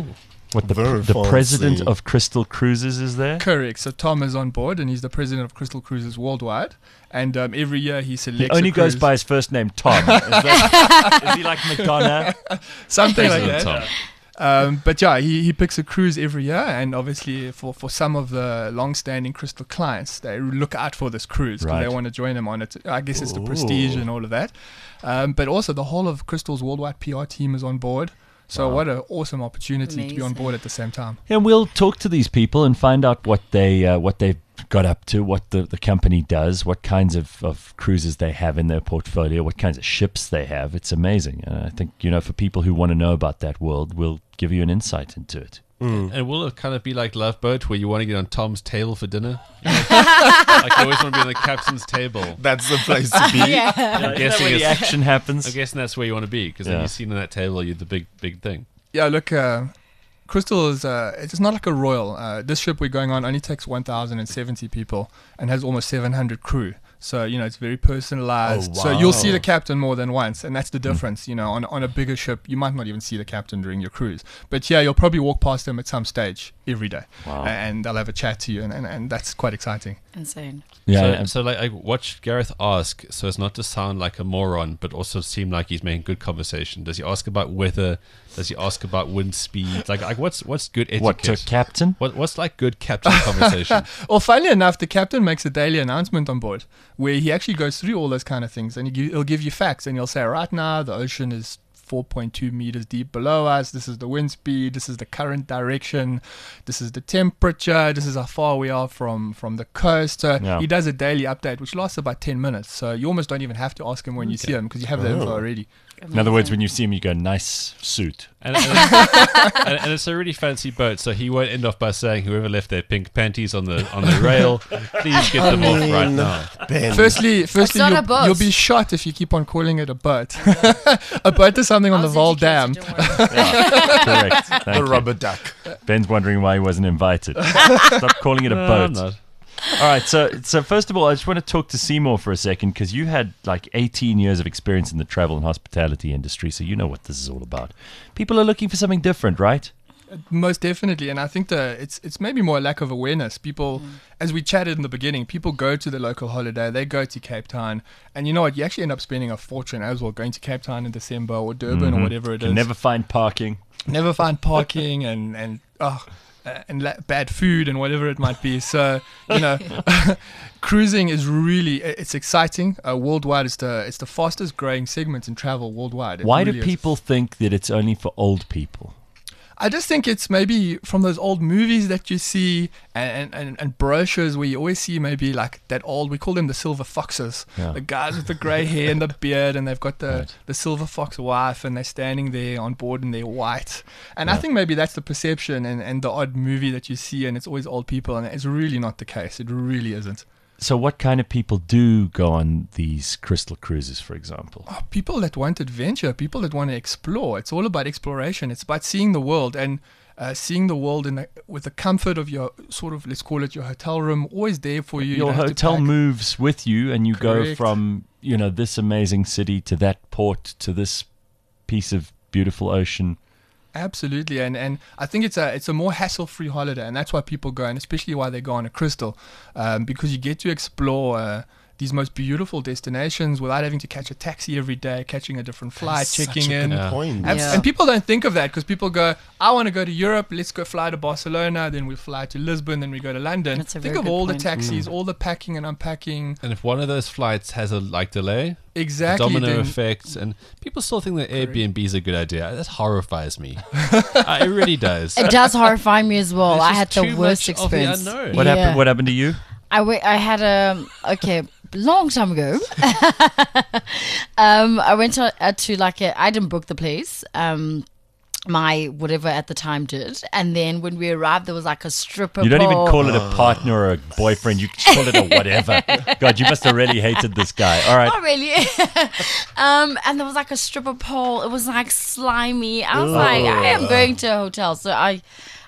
Speaker 2: What the
Speaker 4: Very
Speaker 2: the
Speaker 4: fancy.
Speaker 2: president of Crystal Cruises is there?
Speaker 13: Correct. So Tom is on board, and he's the president of Crystal Cruises worldwide. And um, every year he selects.
Speaker 2: He only
Speaker 13: a
Speaker 2: goes
Speaker 13: cruise.
Speaker 2: by his first name, Tom. Is, that, is he like Madonna?
Speaker 13: Something like
Speaker 3: President
Speaker 13: that.
Speaker 3: Tom.
Speaker 13: Um, but yeah, he, he picks a cruise every year, and obviously for, for some of the long-standing Crystal clients, they look out for this cruise because
Speaker 2: Right.
Speaker 13: they want to join him on it. I guess it's the prestige and all of that. Um, but also the whole of Crystal's worldwide P R team is on board. So
Speaker 2: Wow.
Speaker 13: what an awesome opportunity to be on
Speaker 12: Amazing.
Speaker 13: board at the same time.
Speaker 2: And we'll talk to these people and find out what they uh, what they've got up to, what the, the company does, what kinds of, of cruises they have in their portfolio, what kinds of ships they have. It's amazing. And I think, you know, for people who want to know about that world, we'll give you an insight into it.
Speaker 3: And will it kind of be like Love Boat, where you want to get on Tom's table for dinner? Like, like you always want to be on the captain's table.
Speaker 4: That's the place to be.
Speaker 12: Yeah.
Speaker 3: I'm guessing
Speaker 2: where the
Speaker 3: it's-
Speaker 2: action happens?
Speaker 3: I'm guessing that's where you want to be, because
Speaker 2: Yeah.
Speaker 3: then you're sitting on that table, you're the big, big thing.
Speaker 13: Yeah, look, uh, Crystal is uh, it's not like a royal. Uh, this ship we're going on only takes one thousand seventy people and has almost seven hundred crew. So, you know, it's very personalized.
Speaker 4: Oh,
Speaker 13: So you'll see
Speaker 4: wow.
Speaker 13: the captain more than once, and that's the difference. You know, on, on a bigger ship, you might not even see the captain during your cruise. But yeah, you'll probably walk past them at some stage every day.
Speaker 2: Wow.
Speaker 13: And they'll have a chat to you, and, and, and that's quite exciting.
Speaker 12: Insane.
Speaker 2: Yeah,
Speaker 3: So,
Speaker 2: and-
Speaker 3: so like I watched Gareth ask, so as not to sound like a moron, but also seem like he's making good conversation. Does he ask about weather? Does he ask about wind speed? Like, like what's what's good etiquette?
Speaker 2: What, to captain?
Speaker 3: What what's like good captain conversation?
Speaker 13: Well, funnily enough, the captain makes a daily announcement on board where he actually goes through all those kind of things, and he gi- he'll give you facts, and he'll say, right now the ocean is four point two meters deep below us. This is the wind speed. This is the current direction. This is the temperature. This is how far we are from from the coast. So
Speaker 2: Yeah.
Speaker 13: he does a daily update, which lasts about ten minutes. So you almost don't even have to ask him when you see him because you have the info already.
Speaker 2: In other words, when you see him, you go, nice suit.
Speaker 3: And, and, and, and it's a really fancy boat, so he won't end off by saying, "Whoever left their pink panties on the on the rail, please get them off right now."
Speaker 4: Ben.
Speaker 13: Firstly, firstly,
Speaker 12: not a
Speaker 13: you'll,
Speaker 12: boat.
Speaker 13: you'll be shot if you keep on calling it a boat. A boat is something on
Speaker 12: I
Speaker 13: the
Speaker 12: was
Speaker 13: Val
Speaker 12: educated,
Speaker 13: Dam.
Speaker 12: don't worry.
Speaker 2: Yeah, correct. Thank
Speaker 4: the
Speaker 2: you.
Speaker 4: rubber duck.
Speaker 2: Ben's wondering why he wasn't invited. Stop calling it a
Speaker 3: No,
Speaker 2: boat.
Speaker 3: I'm not.
Speaker 2: All right, so so first of all, I just want to talk to Seymour for a second because you had like eighteen years of experience in the travel and hospitality industry, so you know what this is all about. People are looking for something different, right?
Speaker 13: Most definitely, and I think the it's it's maybe more a lack of awareness. People, as we chatted in the beginning, people go to the local holiday, they go to Cape Town, and you know what? You actually end up spending a fortune as well going to Cape Town in December or Durban or whatever it
Speaker 2: Can
Speaker 13: is.
Speaker 2: never find parking.
Speaker 13: never find parking and and oh, uh, and la- bad food and whatever it might be. So you know, cruising is really it's exciting. Uh, worldwide, it's the it's the fastest growing segment in travel worldwide. It
Speaker 2: Why
Speaker 13: really
Speaker 2: do
Speaker 13: is.
Speaker 2: people think that it's only for old people?
Speaker 13: I just think it's maybe from those old movies that you see and, and, and brochures where you always see maybe like that old, we call them the silver foxes,
Speaker 2: Yeah.
Speaker 13: the guys with the grey hair and the beard, and they've got the,
Speaker 2: Right.
Speaker 13: the silver fox wife and they're standing there on board and they're white. And I think maybe that's the perception and, and the odd movie that you see, and it's always old people, and it's really not the case. It really isn't.
Speaker 2: So what kind of people do go on these crystal cruises, for example?
Speaker 13: Oh, people that want adventure, people that want to explore. It's all about exploration. It's about seeing the world and uh, seeing the world in the, with the comfort of your sort of, let's call it your hotel room, always there for you. You
Speaker 2: Your
Speaker 13: don't have to
Speaker 2: hotel
Speaker 13: pack.
Speaker 2: moves with you, and you go
Speaker 13: Correct.
Speaker 2: from, you know, this amazing city to that port to this piece of beautiful ocean.
Speaker 13: Absolutely, and and I think it's a it's a more hassle-free holiday, and that's why people go, and especially why they go on a crystal, um, because you get to explore uh, these most beautiful destinations without having to catch a taxi every day, catching a different flight,
Speaker 4: That's
Speaker 13: checking
Speaker 4: such a
Speaker 13: in.
Speaker 4: good
Speaker 3: Yeah.
Speaker 4: point.
Speaker 13: Abs-
Speaker 12: Yeah.
Speaker 13: And people don't think of that because people go, I want to go to Europe, let's go fly to Barcelona, then we fly to Lisbon, then we go to London.
Speaker 12: That's a
Speaker 13: Think
Speaker 12: very
Speaker 13: of
Speaker 12: good
Speaker 13: all
Speaker 12: point.
Speaker 13: the taxis, all the packing and unpacking.
Speaker 3: And if one of those flights has a like delay,
Speaker 13: Exactly.
Speaker 3: domino
Speaker 13: then-
Speaker 3: effects, and people still think that Airbnb is a good idea. That horrifies me. uh, it really does.
Speaker 12: It does horrify me as well.
Speaker 3: There's
Speaker 12: I
Speaker 3: just
Speaker 12: had the
Speaker 3: too
Speaker 12: worst
Speaker 3: much of the
Speaker 12: experience.
Speaker 3: unknown.
Speaker 2: What
Speaker 12: Yeah.
Speaker 2: happened? What happened to you?
Speaker 12: I, w- I had a okay long time ago. um, I went to, uh, to like a, I didn't book the place. Um, my whatever at the time did, and then when we arrived, there was like a stripper.
Speaker 2: You don't even
Speaker 12: pole.
Speaker 2: call it a partner or a boyfriend. You just call it a whatever. God, you must have really hated this guy. All right.
Speaker 12: Not really. um, and there was like a stripper pole. It was like slimy. I was like, I am going to a hotel, so I.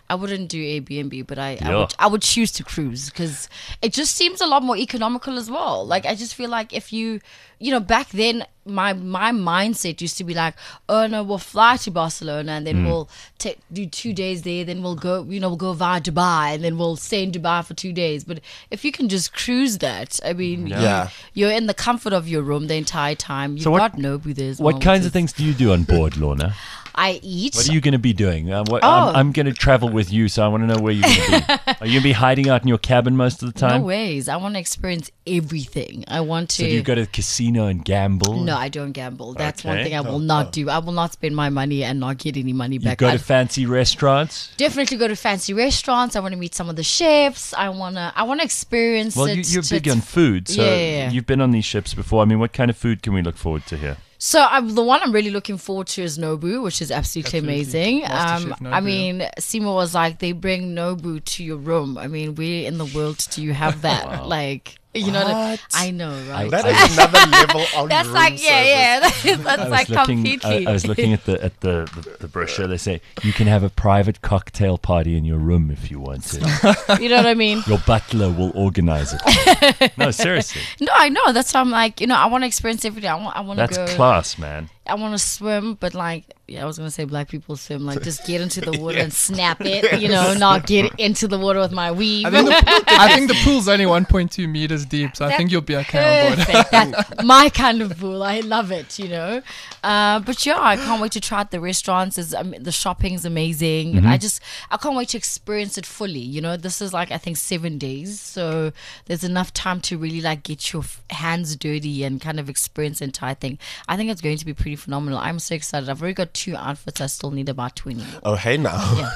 Speaker 12: I wouldn't do Airbnb, but I, I
Speaker 2: Yeah.
Speaker 12: would I would choose to cruise because it just seems a lot more economical as well. Like I just feel like if you, you know, back then my my mindset used to be like, oh no, we'll fly to Barcelona and then
Speaker 2: Mm.
Speaker 12: we'll take do two days there, then we'll go, you know, we'll go via Dubai and then we'll stay in Dubai for two days. But if you can just cruise that, I mean,
Speaker 2: Yeah.
Speaker 12: you-
Speaker 2: Yeah.
Speaker 12: you're in the comfort of your room the entire time. You've
Speaker 2: So what-
Speaker 12: got Nobu there as well.
Speaker 2: What kinds
Speaker 12: which
Speaker 2: of things do you do on board, Lorna?
Speaker 12: I eat.
Speaker 2: What are you going to be doing? Uh, what,
Speaker 12: Oh.
Speaker 2: I'm, I'm going to travel with you, so I want to know where you're going to be. Are you going to be hiding out in your cabin most of the time?
Speaker 12: No ways. I want to experience everything. I want to.
Speaker 2: So do you go to the casino and gamble?
Speaker 12: No, I don't gamble. That's one
Speaker 2: Okay.
Speaker 12: thing I will
Speaker 2: Oh,
Speaker 12: not do. I will not spend my money and not get any money
Speaker 2: You
Speaker 12: back.
Speaker 2: go
Speaker 12: I
Speaker 2: to fancy restaurants?
Speaker 12: definitely go to fancy restaurants. I want to meet some of the chefs. I wanna. I want to experience.
Speaker 2: Well,
Speaker 12: it
Speaker 2: you, you're
Speaker 12: to
Speaker 2: big
Speaker 12: its-
Speaker 2: on food, so
Speaker 12: yeah, yeah, yeah.
Speaker 2: you've been on these ships before. I mean, what kind of food can we look forward to here?
Speaker 12: So I'm, the one I'm really looking forward to is Nobu, which is absolutely, amazing.
Speaker 13: Master
Speaker 12: Um,
Speaker 13: Chef Nobu,
Speaker 12: I mean, Simo was like, they bring Nobu to your room. I mean, where in the world do you have that? Like, you know, what?
Speaker 4: What?
Speaker 12: I know, right?
Speaker 4: That is another level on
Speaker 12: That's
Speaker 4: room
Speaker 12: like, yeah, yeah,
Speaker 4: service.
Speaker 12: that's, that's
Speaker 2: I was
Speaker 12: like
Speaker 2: looking,
Speaker 12: completely.
Speaker 2: I, I was looking at the at the, the, the brochure. They say you can have a private cocktail party in your room if you want to.
Speaker 12: You know what I mean?
Speaker 2: Your butler will organize it. No, seriously.
Speaker 12: No, I know. That's why I'm like, you know, I want to experience everything. I want, I want to
Speaker 2: That's
Speaker 12: go.
Speaker 2: class, man.
Speaker 12: I want to swim, but like, yeah, I was gonna say black people swim. Like, just get into the water and snap it. You know, not get into the water with my weave.
Speaker 13: I think, the, I think the pool's only one point two meters deep, so I think you'll be okay on board.
Speaker 12: Perfect. That's my kind of pool. I love it, you know. Uh, but yeah, I can't wait to try out the restaurants. It's, um, the shopping's amazing.
Speaker 2: Mhm.
Speaker 12: I just, I can't wait to experience it fully. You know, this is like, I think seven days. So there's enough time to really like get your f- hands dirty and kind of experience the entire thing. I think it's going to be pretty phenomenal. I'm so excited. I've already got two outfits. I still need about twenty.
Speaker 4: Oh, hey now.
Speaker 12: Yeah.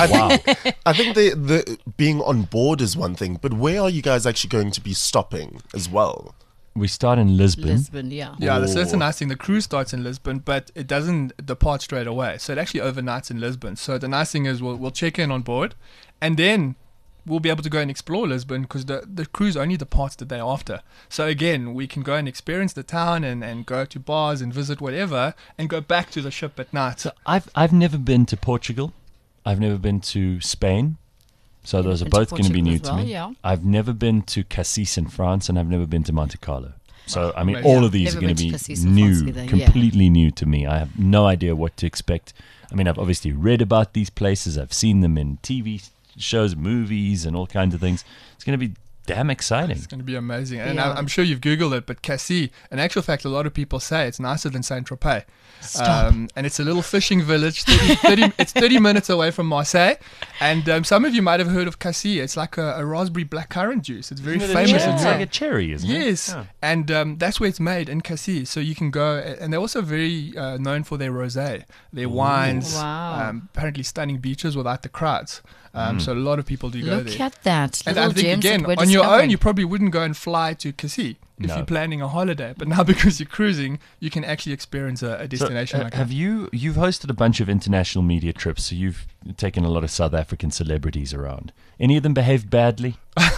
Speaker 4: I think, I think the, the being on board is one thing, but where are you guys actually going to be stopping as well?
Speaker 2: We start in Lisbon.
Speaker 12: Lisbon, yeah.
Speaker 13: Yeah, that's, that's a
Speaker 4: Ooh.
Speaker 13: nice thing. The cruise starts in Lisbon, but it doesn't depart straight away. So it actually overnights in Lisbon. So the nice thing is we'll, we'll check in on board, and then we'll be able to go and explore Lisbon because the, the cruise only departs the day after. So again, we can go and experience the town and, and go to bars and visit whatever and go back to the ship at night.
Speaker 2: So I've I've never been to Portugal. I've never been to Spain. So those are
Speaker 12: been to
Speaker 2: both going to be
Speaker 12: Portugal
Speaker 2: new
Speaker 12: as
Speaker 2: to
Speaker 12: well,
Speaker 2: me.
Speaker 12: yeah.
Speaker 2: I've never been to Cassis in France, and I've never been to Monte Carlo. So I mean,
Speaker 13: amazing.
Speaker 2: all
Speaker 12: Yeah,
Speaker 2: of these
Speaker 12: never
Speaker 2: are going to
Speaker 12: been
Speaker 2: be
Speaker 12: to Cassis in France
Speaker 2: new,
Speaker 12: either, yeah.
Speaker 2: completely new to me. I have no idea what to expect. I mean, I've obviously read about these places. I've seen them in T V shows, movies, and all kinds of things. It's going to be damn exciting.
Speaker 13: It's going to be amazing. And
Speaker 12: Yeah.
Speaker 13: I, I'm sure you've Googled it, but Cassis, in actual fact, a lot of people say it's nicer than Saint-Tropez.
Speaker 12: Stop.
Speaker 13: Um, and it's a little fishing village. thirty, thirty, it's thirty minutes away from Marseille. And um, some of you might have heard of Cassis. It's like a, a raspberry blackcurrant juice. It's very
Speaker 2: Isn't it a
Speaker 13: famous.
Speaker 2: cherry?
Speaker 13: in
Speaker 2: It's
Speaker 13: Europe.
Speaker 2: like a cherry, isn't it?
Speaker 13: Yes.
Speaker 2: Yeah.
Speaker 13: And um, that's where it's made, in Cassis. So you can go. And they're also very uh, known for their rosé, their wines.
Speaker 12: Wow.
Speaker 13: Um, apparently stunning beaches without the crowds. Um,
Speaker 2: Mm.
Speaker 13: So a lot of people do go
Speaker 12: Look
Speaker 13: there.
Speaker 12: at that.
Speaker 13: And
Speaker 12: Little
Speaker 13: I think
Speaker 12: gems
Speaker 13: again,
Speaker 12: that we're
Speaker 13: on your own,
Speaker 12: discovering.
Speaker 13: you probably wouldn't go and fly to Cassis if
Speaker 2: No.
Speaker 13: you're planning a holiday. But now because you're cruising, you can actually experience a, a
Speaker 2: So,
Speaker 13: destination
Speaker 2: uh,
Speaker 13: like
Speaker 2: have
Speaker 13: that.
Speaker 2: you you've hosted a bunch of international media trips, so you've taken a lot of South African celebrities around. Any of them behaved badly?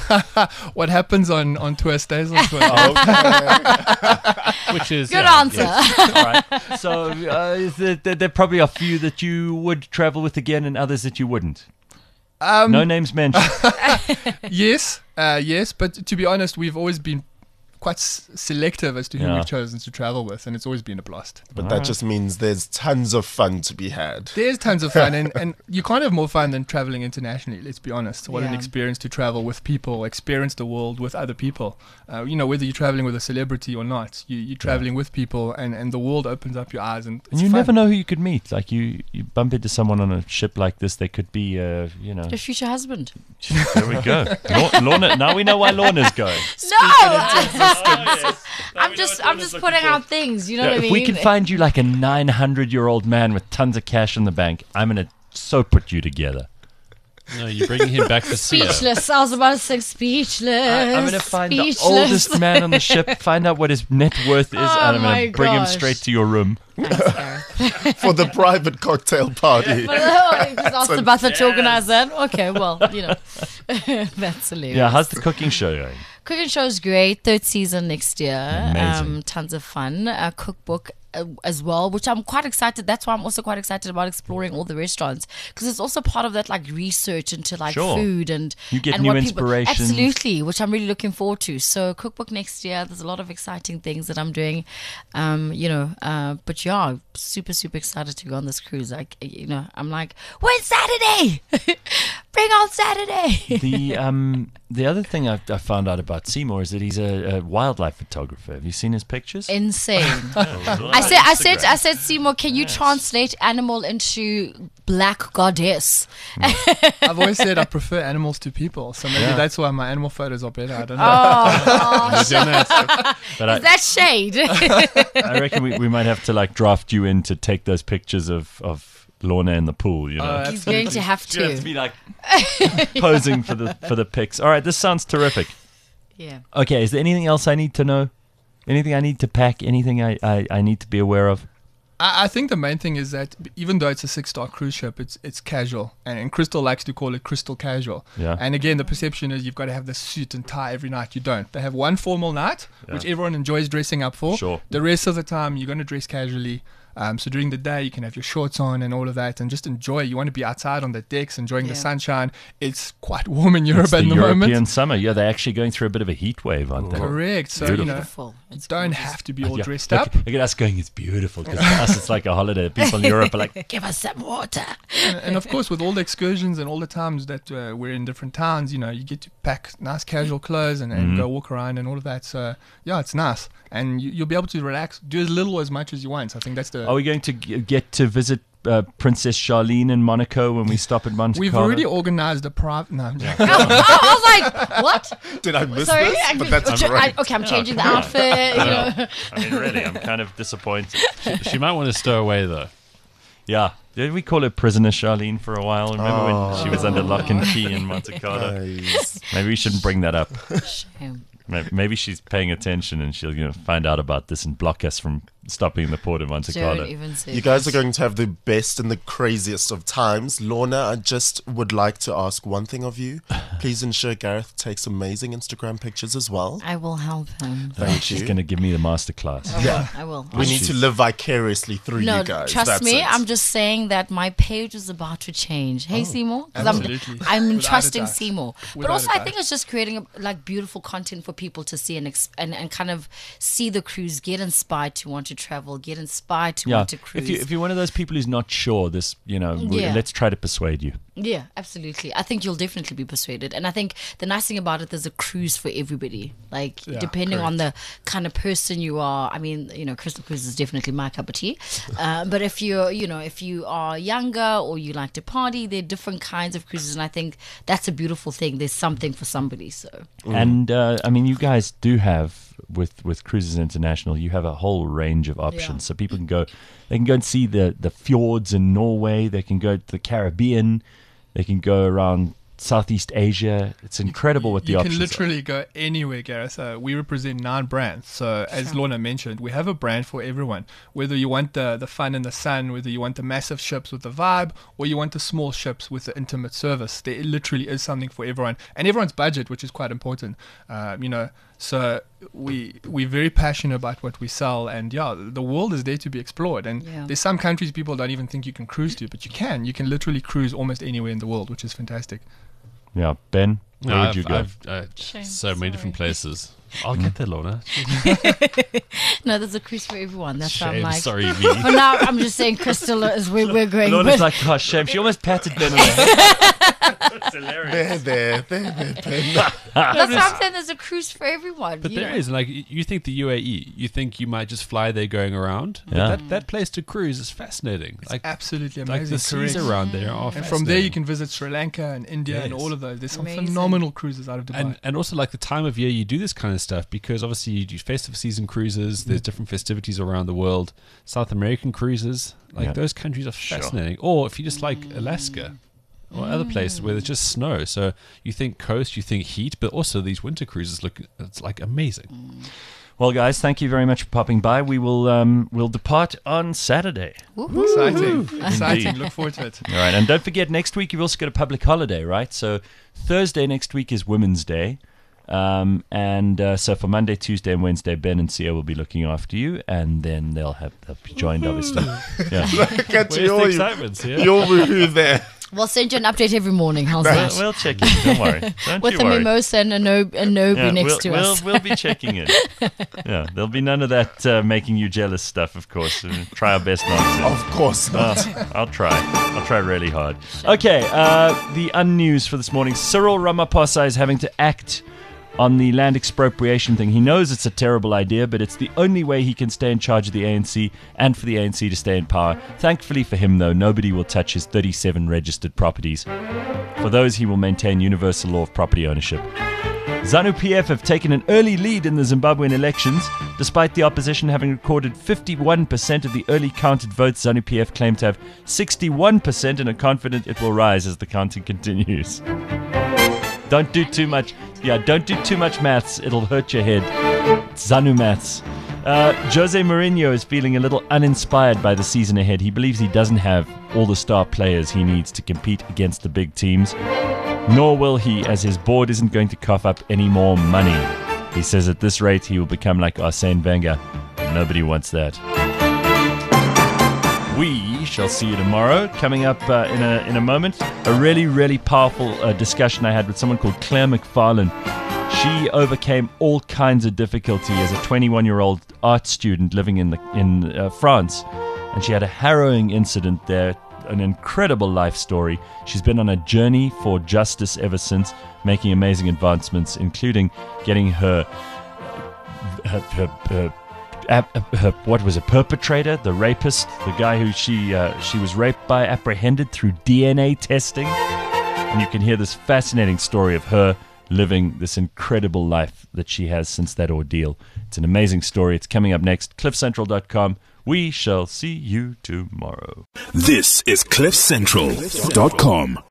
Speaker 13: What happens on, on tour stays on tour.
Speaker 3: Which is
Speaker 12: Good
Speaker 3: yeah,
Speaker 12: answer.
Speaker 2: All right. So uh, is there, there, there probably are a few that you would travel with again, and others that you wouldn't.
Speaker 13: Um,
Speaker 2: No names mentioned.
Speaker 13: yes, uh, yes. But to be honest, we've always been quite s- selective as to who
Speaker 2: Yeah.
Speaker 13: we've chosen to travel with, and it's always been a blast.
Speaker 4: But that just means there's tons of fun to be had.
Speaker 13: There's tons of fun, and, and you can't have more fun than traveling internationally. Let's be honest. What an
Speaker 12: Yeah.
Speaker 13: experience to travel with people, experience the world with other people. Uh, you know, whether you're traveling with a celebrity or not, you, you're traveling with people, and, and the world opens up your eyes. And,
Speaker 2: And
Speaker 13: it's
Speaker 2: you
Speaker 13: fun.
Speaker 2: never know who you could meet. Like you, you bump into someone on a ship like this. They could be, uh, you know.
Speaker 12: Your future husband.
Speaker 2: There we go. Lor- Lorna. Now we know why Lorna's going.
Speaker 12: No! I'm just I'm just putting out things, you know
Speaker 2: Yeah,
Speaker 12: what I
Speaker 2: if
Speaker 12: mean?
Speaker 2: we can find you like a nine hundred year old man with tons of cash in the bank, I'm gonna so put you together.
Speaker 3: No, you're bringing him back to sea.
Speaker 12: Speechless. I was about to say speechless.
Speaker 2: I, I'm gonna find
Speaker 12: speechless.
Speaker 2: the oldest man on the ship, find out what his net worth is,
Speaker 12: Oh
Speaker 2: and I'm
Speaker 12: my
Speaker 2: gonna bring him
Speaker 12: gosh.
Speaker 2: straight to your room.
Speaker 4: For the private cocktail party.
Speaker 12: But oh, you just asked
Speaker 4: So-
Speaker 12: the butler to organize that. Okay, well, you know, that's hilarious.
Speaker 2: Yeah, how's the cooking show going?
Speaker 12: Cooking show is great. Third season next year.
Speaker 2: Amazing.
Speaker 12: Um, tons of fun. Uh, cookbook uh, as well, which I'm quite excited. That's why I'm also quite excited about exploring all the restaurants, because it's also part of that like research into like
Speaker 2: Sure.
Speaker 12: food and
Speaker 2: You get
Speaker 12: and
Speaker 2: new
Speaker 12: what people-
Speaker 2: inspiration.
Speaker 12: absolutely, which I'm really looking forward to. So cookbook next year. There's a lot of exciting things that I'm doing. Um, you know, uh, but yeah, super super excited to go on this cruise. Like, you know, I'm like, when's Saturday? Bring on Saturday.
Speaker 2: the um the other thing I, I found out about Seymour is that he's a, a wildlife photographer. Have you seen his pictures?
Speaker 12: Insane. I said, I said, I said, Seymour, can you translate animal into black goddess?
Speaker 13: I've always said I prefer animals to people, so maybe
Speaker 2: Yeah.
Speaker 13: that's why my animal photos are better. I don't know.
Speaker 12: Oh,
Speaker 2: You're doing that. But I-
Speaker 12: is that shade?
Speaker 2: I reckon we, we might have to like draft you in to take those pictures of, of Lorna in the pool, you know.
Speaker 13: Oh,
Speaker 12: He's going to have
Speaker 2: You have
Speaker 12: to.
Speaker 2: to be like posing for the for the pics. All right, this sounds terrific.
Speaker 12: Yeah.
Speaker 2: Okay, is there anything else I need to know? Anything I need to pack? Anything I, I, I need to be aware of?
Speaker 13: I, I think the main thing is that even though it's a six-star cruise ship, it's it's casual, and, and Crystal likes to call it crystal casual.
Speaker 2: Yeah.
Speaker 13: And again, the perception is you've got to have the suit and tie every night. You don't. They have one formal night,
Speaker 2: Yeah.
Speaker 13: which everyone enjoys dressing up for.
Speaker 2: Sure.
Speaker 13: The rest of the time, you're going to dress casually. Um, so during the day, you can have your shorts on and all of that, and just enjoy. You want to be outside on the decks, enjoying
Speaker 12: Yeah.
Speaker 13: the sunshine. It's quite warm in Europe
Speaker 2: It's
Speaker 13: at
Speaker 2: the
Speaker 13: the
Speaker 2: European
Speaker 13: moment.
Speaker 2: summer. Yeah, they're actually going through a bit of a heat wave, aren't they?
Speaker 13: Correct. So
Speaker 2: Beautiful.
Speaker 13: you know,
Speaker 12: Beautiful.
Speaker 13: you don't have to be all
Speaker 2: Yeah,
Speaker 13: dressed
Speaker 2: look,
Speaker 13: up.
Speaker 2: Look at us going, it's beautiful. Because for us, it's like a holiday. People in Europe are like,
Speaker 12: Give us some water.
Speaker 13: and, and of course, with all the excursions and all the times that uh, we're in different towns, you know, you get to pack nice casual clothes and, and
Speaker 2: Mhm.
Speaker 13: go walk around and all of that. So yeah, it's nice, and you, you'll be able to relax, do as little or as much as you want. So I think that's the.
Speaker 2: are we going to g- get to visit uh, Princess Charlene in Monaco when we stop at Monte
Speaker 13: We've
Speaker 2: Carlo?
Speaker 13: already organized a private. No, I'm joking.
Speaker 12: I was like, what?
Speaker 4: Did I miss
Speaker 12: Sorry,
Speaker 4: this?
Speaker 12: I-
Speaker 4: But that's
Speaker 12: I-
Speaker 4: great.
Speaker 12: okay, I'm changing the
Speaker 2: come on.
Speaker 12: outfit. You
Speaker 2: I
Speaker 12: know.
Speaker 2: I mean, really, I'm kind of disappointed.
Speaker 3: She might want to stow away though.
Speaker 2: Yeah. Did we call her Prisoner Charlene for a while? Remember when she was under lock and key in Monte Carlo?
Speaker 4: Nice.
Speaker 2: Maybe we shouldn't bring that up.
Speaker 12: Shame.
Speaker 2: Maybe, maybe she's paying attention and she'll you know, find out about this and block us from stopping in the port of Monte Carlo.
Speaker 12: Don't even say
Speaker 4: You guys are going to have the best and the craziest of times. Lorna, I just would like to ask one thing of you. Please ensure Gareth takes amazing Instagram pictures as well.
Speaker 12: I will help him.
Speaker 4: Thank
Speaker 2: She's
Speaker 4: you.
Speaker 2: going to give me the masterclass.
Speaker 4: Yeah.
Speaker 12: I will.
Speaker 4: We need to live vicariously through
Speaker 12: No,
Speaker 4: you guys.
Speaker 12: trust
Speaker 4: That's
Speaker 12: me.
Speaker 4: it.
Speaker 12: I'm just saying that my page is about to change. Hey, Seymour, 'Cause
Speaker 13: absolutely.
Speaker 12: I'm, I'm
Speaker 13: Without a
Speaker 12: trusting
Speaker 13: doubt.
Speaker 12: Seymour, but
Speaker 13: Without
Speaker 12: also
Speaker 13: a
Speaker 12: I
Speaker 13: doubt.
Speaker 12: think it's just creating a, like beautiful content for people to see and, ex- and and kind of see the cruise, get inspired to want to travel, get inspired to
Speaker 2: Yeah.
Speaker 12: want to cruise.
Speaker 2: If, you, if you're one of those people who's not sure, this, you know, we-
Speaker 12: Yeah.
Speaker 2: let's try to persuade you.
Speaker 12: Yeah, absolutely. I think you'll definitely be persuaded. And I think the nice thing about it, there's a cruise for everybody. Like,
Speaker 13: Yeah,
Speaker 12: depending on the kind of person you are. I mean, you know, Crystal Cruise is definitely my cup of tea. Uh, but if you're, you know, if you are younger or you like to party, there are different kinds of cruises. And I think that's a beautiful thing. There's something for somebody. So,
Speaker 2: And, uh, I mean, you guys do have, with, with Cruises International, you have a whole range of options.
Speaker 12: Yeah.
Speaker 2: So people can go, they can go and see the, the fjords in Norway. They can go to the Caribbean. They can go around Southeast Asia. It's incredible what the
Speaker 13: you
Speaker 2: options
Speaker 13: can
Speaker 2: are.
Speaker 13: literally go anywhere, Gareth. Uh, we represent nine brands. So as Lorna mentioned, we have a brand for everyone. Whether you want the, the fun in the sun, whether you want the massive ships with the vibe, or you want the small ships with the intimate service, there literally is something for everyone. And everyone's budget, which is quite important. Uh, you know, so we, we're very passionate about what we sell. And yeah, the world is there to be explored. And
Speaker 12: Yeah.
Speaker 13: there's some countries people don't even think you can cruise to, but you can. You can literally cruise almost anywhere in the world, which is fantastic.
Speaker 2: Yeah, Ben, where
Speaker 3: No,
Speaker 2: would
Speaker 3: I've,
Speaker 2: you go?
Speaker 3: I've, uh,
Speaker 12: Shame,
Speaker 3: so many different
Speaker 12: sorry.
Speaker 3: places. I'll get there, Lorna.
Speaker 12: no, there's a cruise for everyone. That's why I'm
Speaker 3: Shame,
Speaker 12: like.
Speaker 3: sorry, me.
Speaker 12: For now, I'm just saying Crystal is where we're going.
Speaker 2: Lorna's
Speaker 12: But-
Speaker 2: like, gosh, shame. She almost patted Ben on the head. It's hilarious.
Speaker 4: There, there, there, there, Ben.
Speaker 12: That's what I'm saying. There's a cruise for everyone.
Speaker 3: But
Speaker 12: you
Speaker 3: there
Speaker 12: know?
Speaker 3: is, like, y- you think the U A E, you think you might just fly there going around. But
Speaker 2: Yeah.
Speaker 3: that, that place to cruise is fascinating. Like,
Speaker 13: Absolutely
Speaker 3: like
Speaker 13: amazing.
Speaker 3: the seas
Speaker 13: correct.
Speaker 3: around there are
Speaker 13: And
Speaker 3: fascinating.
Speaker 13: from there, you can visit Sri Lanka and India and
Speaker 3: Yes.
Speaker 13: all of those. There's some
Speaker 12: Amazing.
Speaker 13: phenomenal cruises out of Dubai.
Speaker 3: And, and also, like, the time of year you do this kind of stuff, because obviously you do festive season cruises, there's different festivities around the world, South American cruises, like,
Speaker 2: Yeah.
Speaker 3: those countries are fascinating. Or if you just like Alaska or other places where there's just snow. So you think coast, you think heat, but also these winter cruises look, it's like amazing.
Speaker 2: Well, guys, thank you very much for popping by. We will um, we'll depart on Saturday.
Speaker 13: Exciting. Exciting.
Speaker 2: Indeed.
Speaker 13: Look forward to it.
Speaker 2: All right, and don't forget, next week you've also got a public holiday, right? So Thursday next week is Women's Day. Um, and uh, so for Monday, Tuesday, and Wednesday, Ben and Sia will be looking after you, and then they'll have they'll be joined, obviously. Yeah.
Speaker 4: Look at
Speaker 3: Where's
Speaker 4: you,
Speaker 3: the
Speaker 4: all
Speaker 3: excitement,
Speaker 4: you,
Speaker 3: yeah?
Speaker 4: your woohoo there.
Speaker 12: We'll send you an update every morning. How's
Speaker 2: We'll,
Speaker 12: that?
Speaker 2: we'll check in. Don't worry. Don't
Speaker 12: With
Speaker 2: you
Speaker 12: a
Speaker 2: worry.
Speaker 12: mimosa and a, no, a Nobu
Speaker 2: Yeah,
Speaker 12: next
Speaker 2: we'll,
Speaker 12: to
Speaker 2: we'll,
Speaker 12: us.
Speaker 2: We'll be checking in. Yeah, there'll be none of that uh, making you jealous stuff, of course. We'll try our best not to.
Speaker 4: Of course not.
Speaker 2: Uh, I'll try. I'll try really hard. Okay, uh, the unnews for this morning. Cyril Ramaphosa is having to act on the land expropriation thing. He knows it's a terrible idea, but it's the only way he can stay in charge of the A N C and for the A N C to stay in power. Thankfully for him, though, nobody will touch his thirty-seven registered properties. For those, he will maintain universal law of property ownership. ZANU-P F have taken an early lead in the Zimbabwean elections. Despite the opposition having recorded fifty-one percent of the early counted votes, ZANU-P F claim to have sixty-one percent and are confident it will rise as the counting continues. Don't do too much. Yeah, don't do too much maths. It'll hurt your head. It's ZANU maths. Uh, Jose Mourinho is feeling a little uninspired by the season ahead. He believes he doesn't have all the star players he needs to compete against the big teams. Nor will he, as his board isn't going to cough up any more money. He says at this rate he will become like Arsene Wenger. Nobody wants that. We shall see you tomorrow. Coming up uh, in a in a moment, a really, really powerful uh, discussion I had with someone called Claire McFarlane. She overcame all kinds of difficulty as a twenty-one-year-old art student living in the in uh, France, and she had a harrowing incident there. An incredible life story. She's been on a journey for justice ever since, making amazing advancements, including getting her her, her, her Her, what was a perpetrator, the rapist, the guy who she uh, she was raped by, apprehended through D N A testing. And you can hear this fascinating story of her living this incredible life that she has since that ordeal. It's an amazing story. It's coming up next. cliff central dot com. We shall see you tomorrow.
Speaker 1: This is cliff central dot com.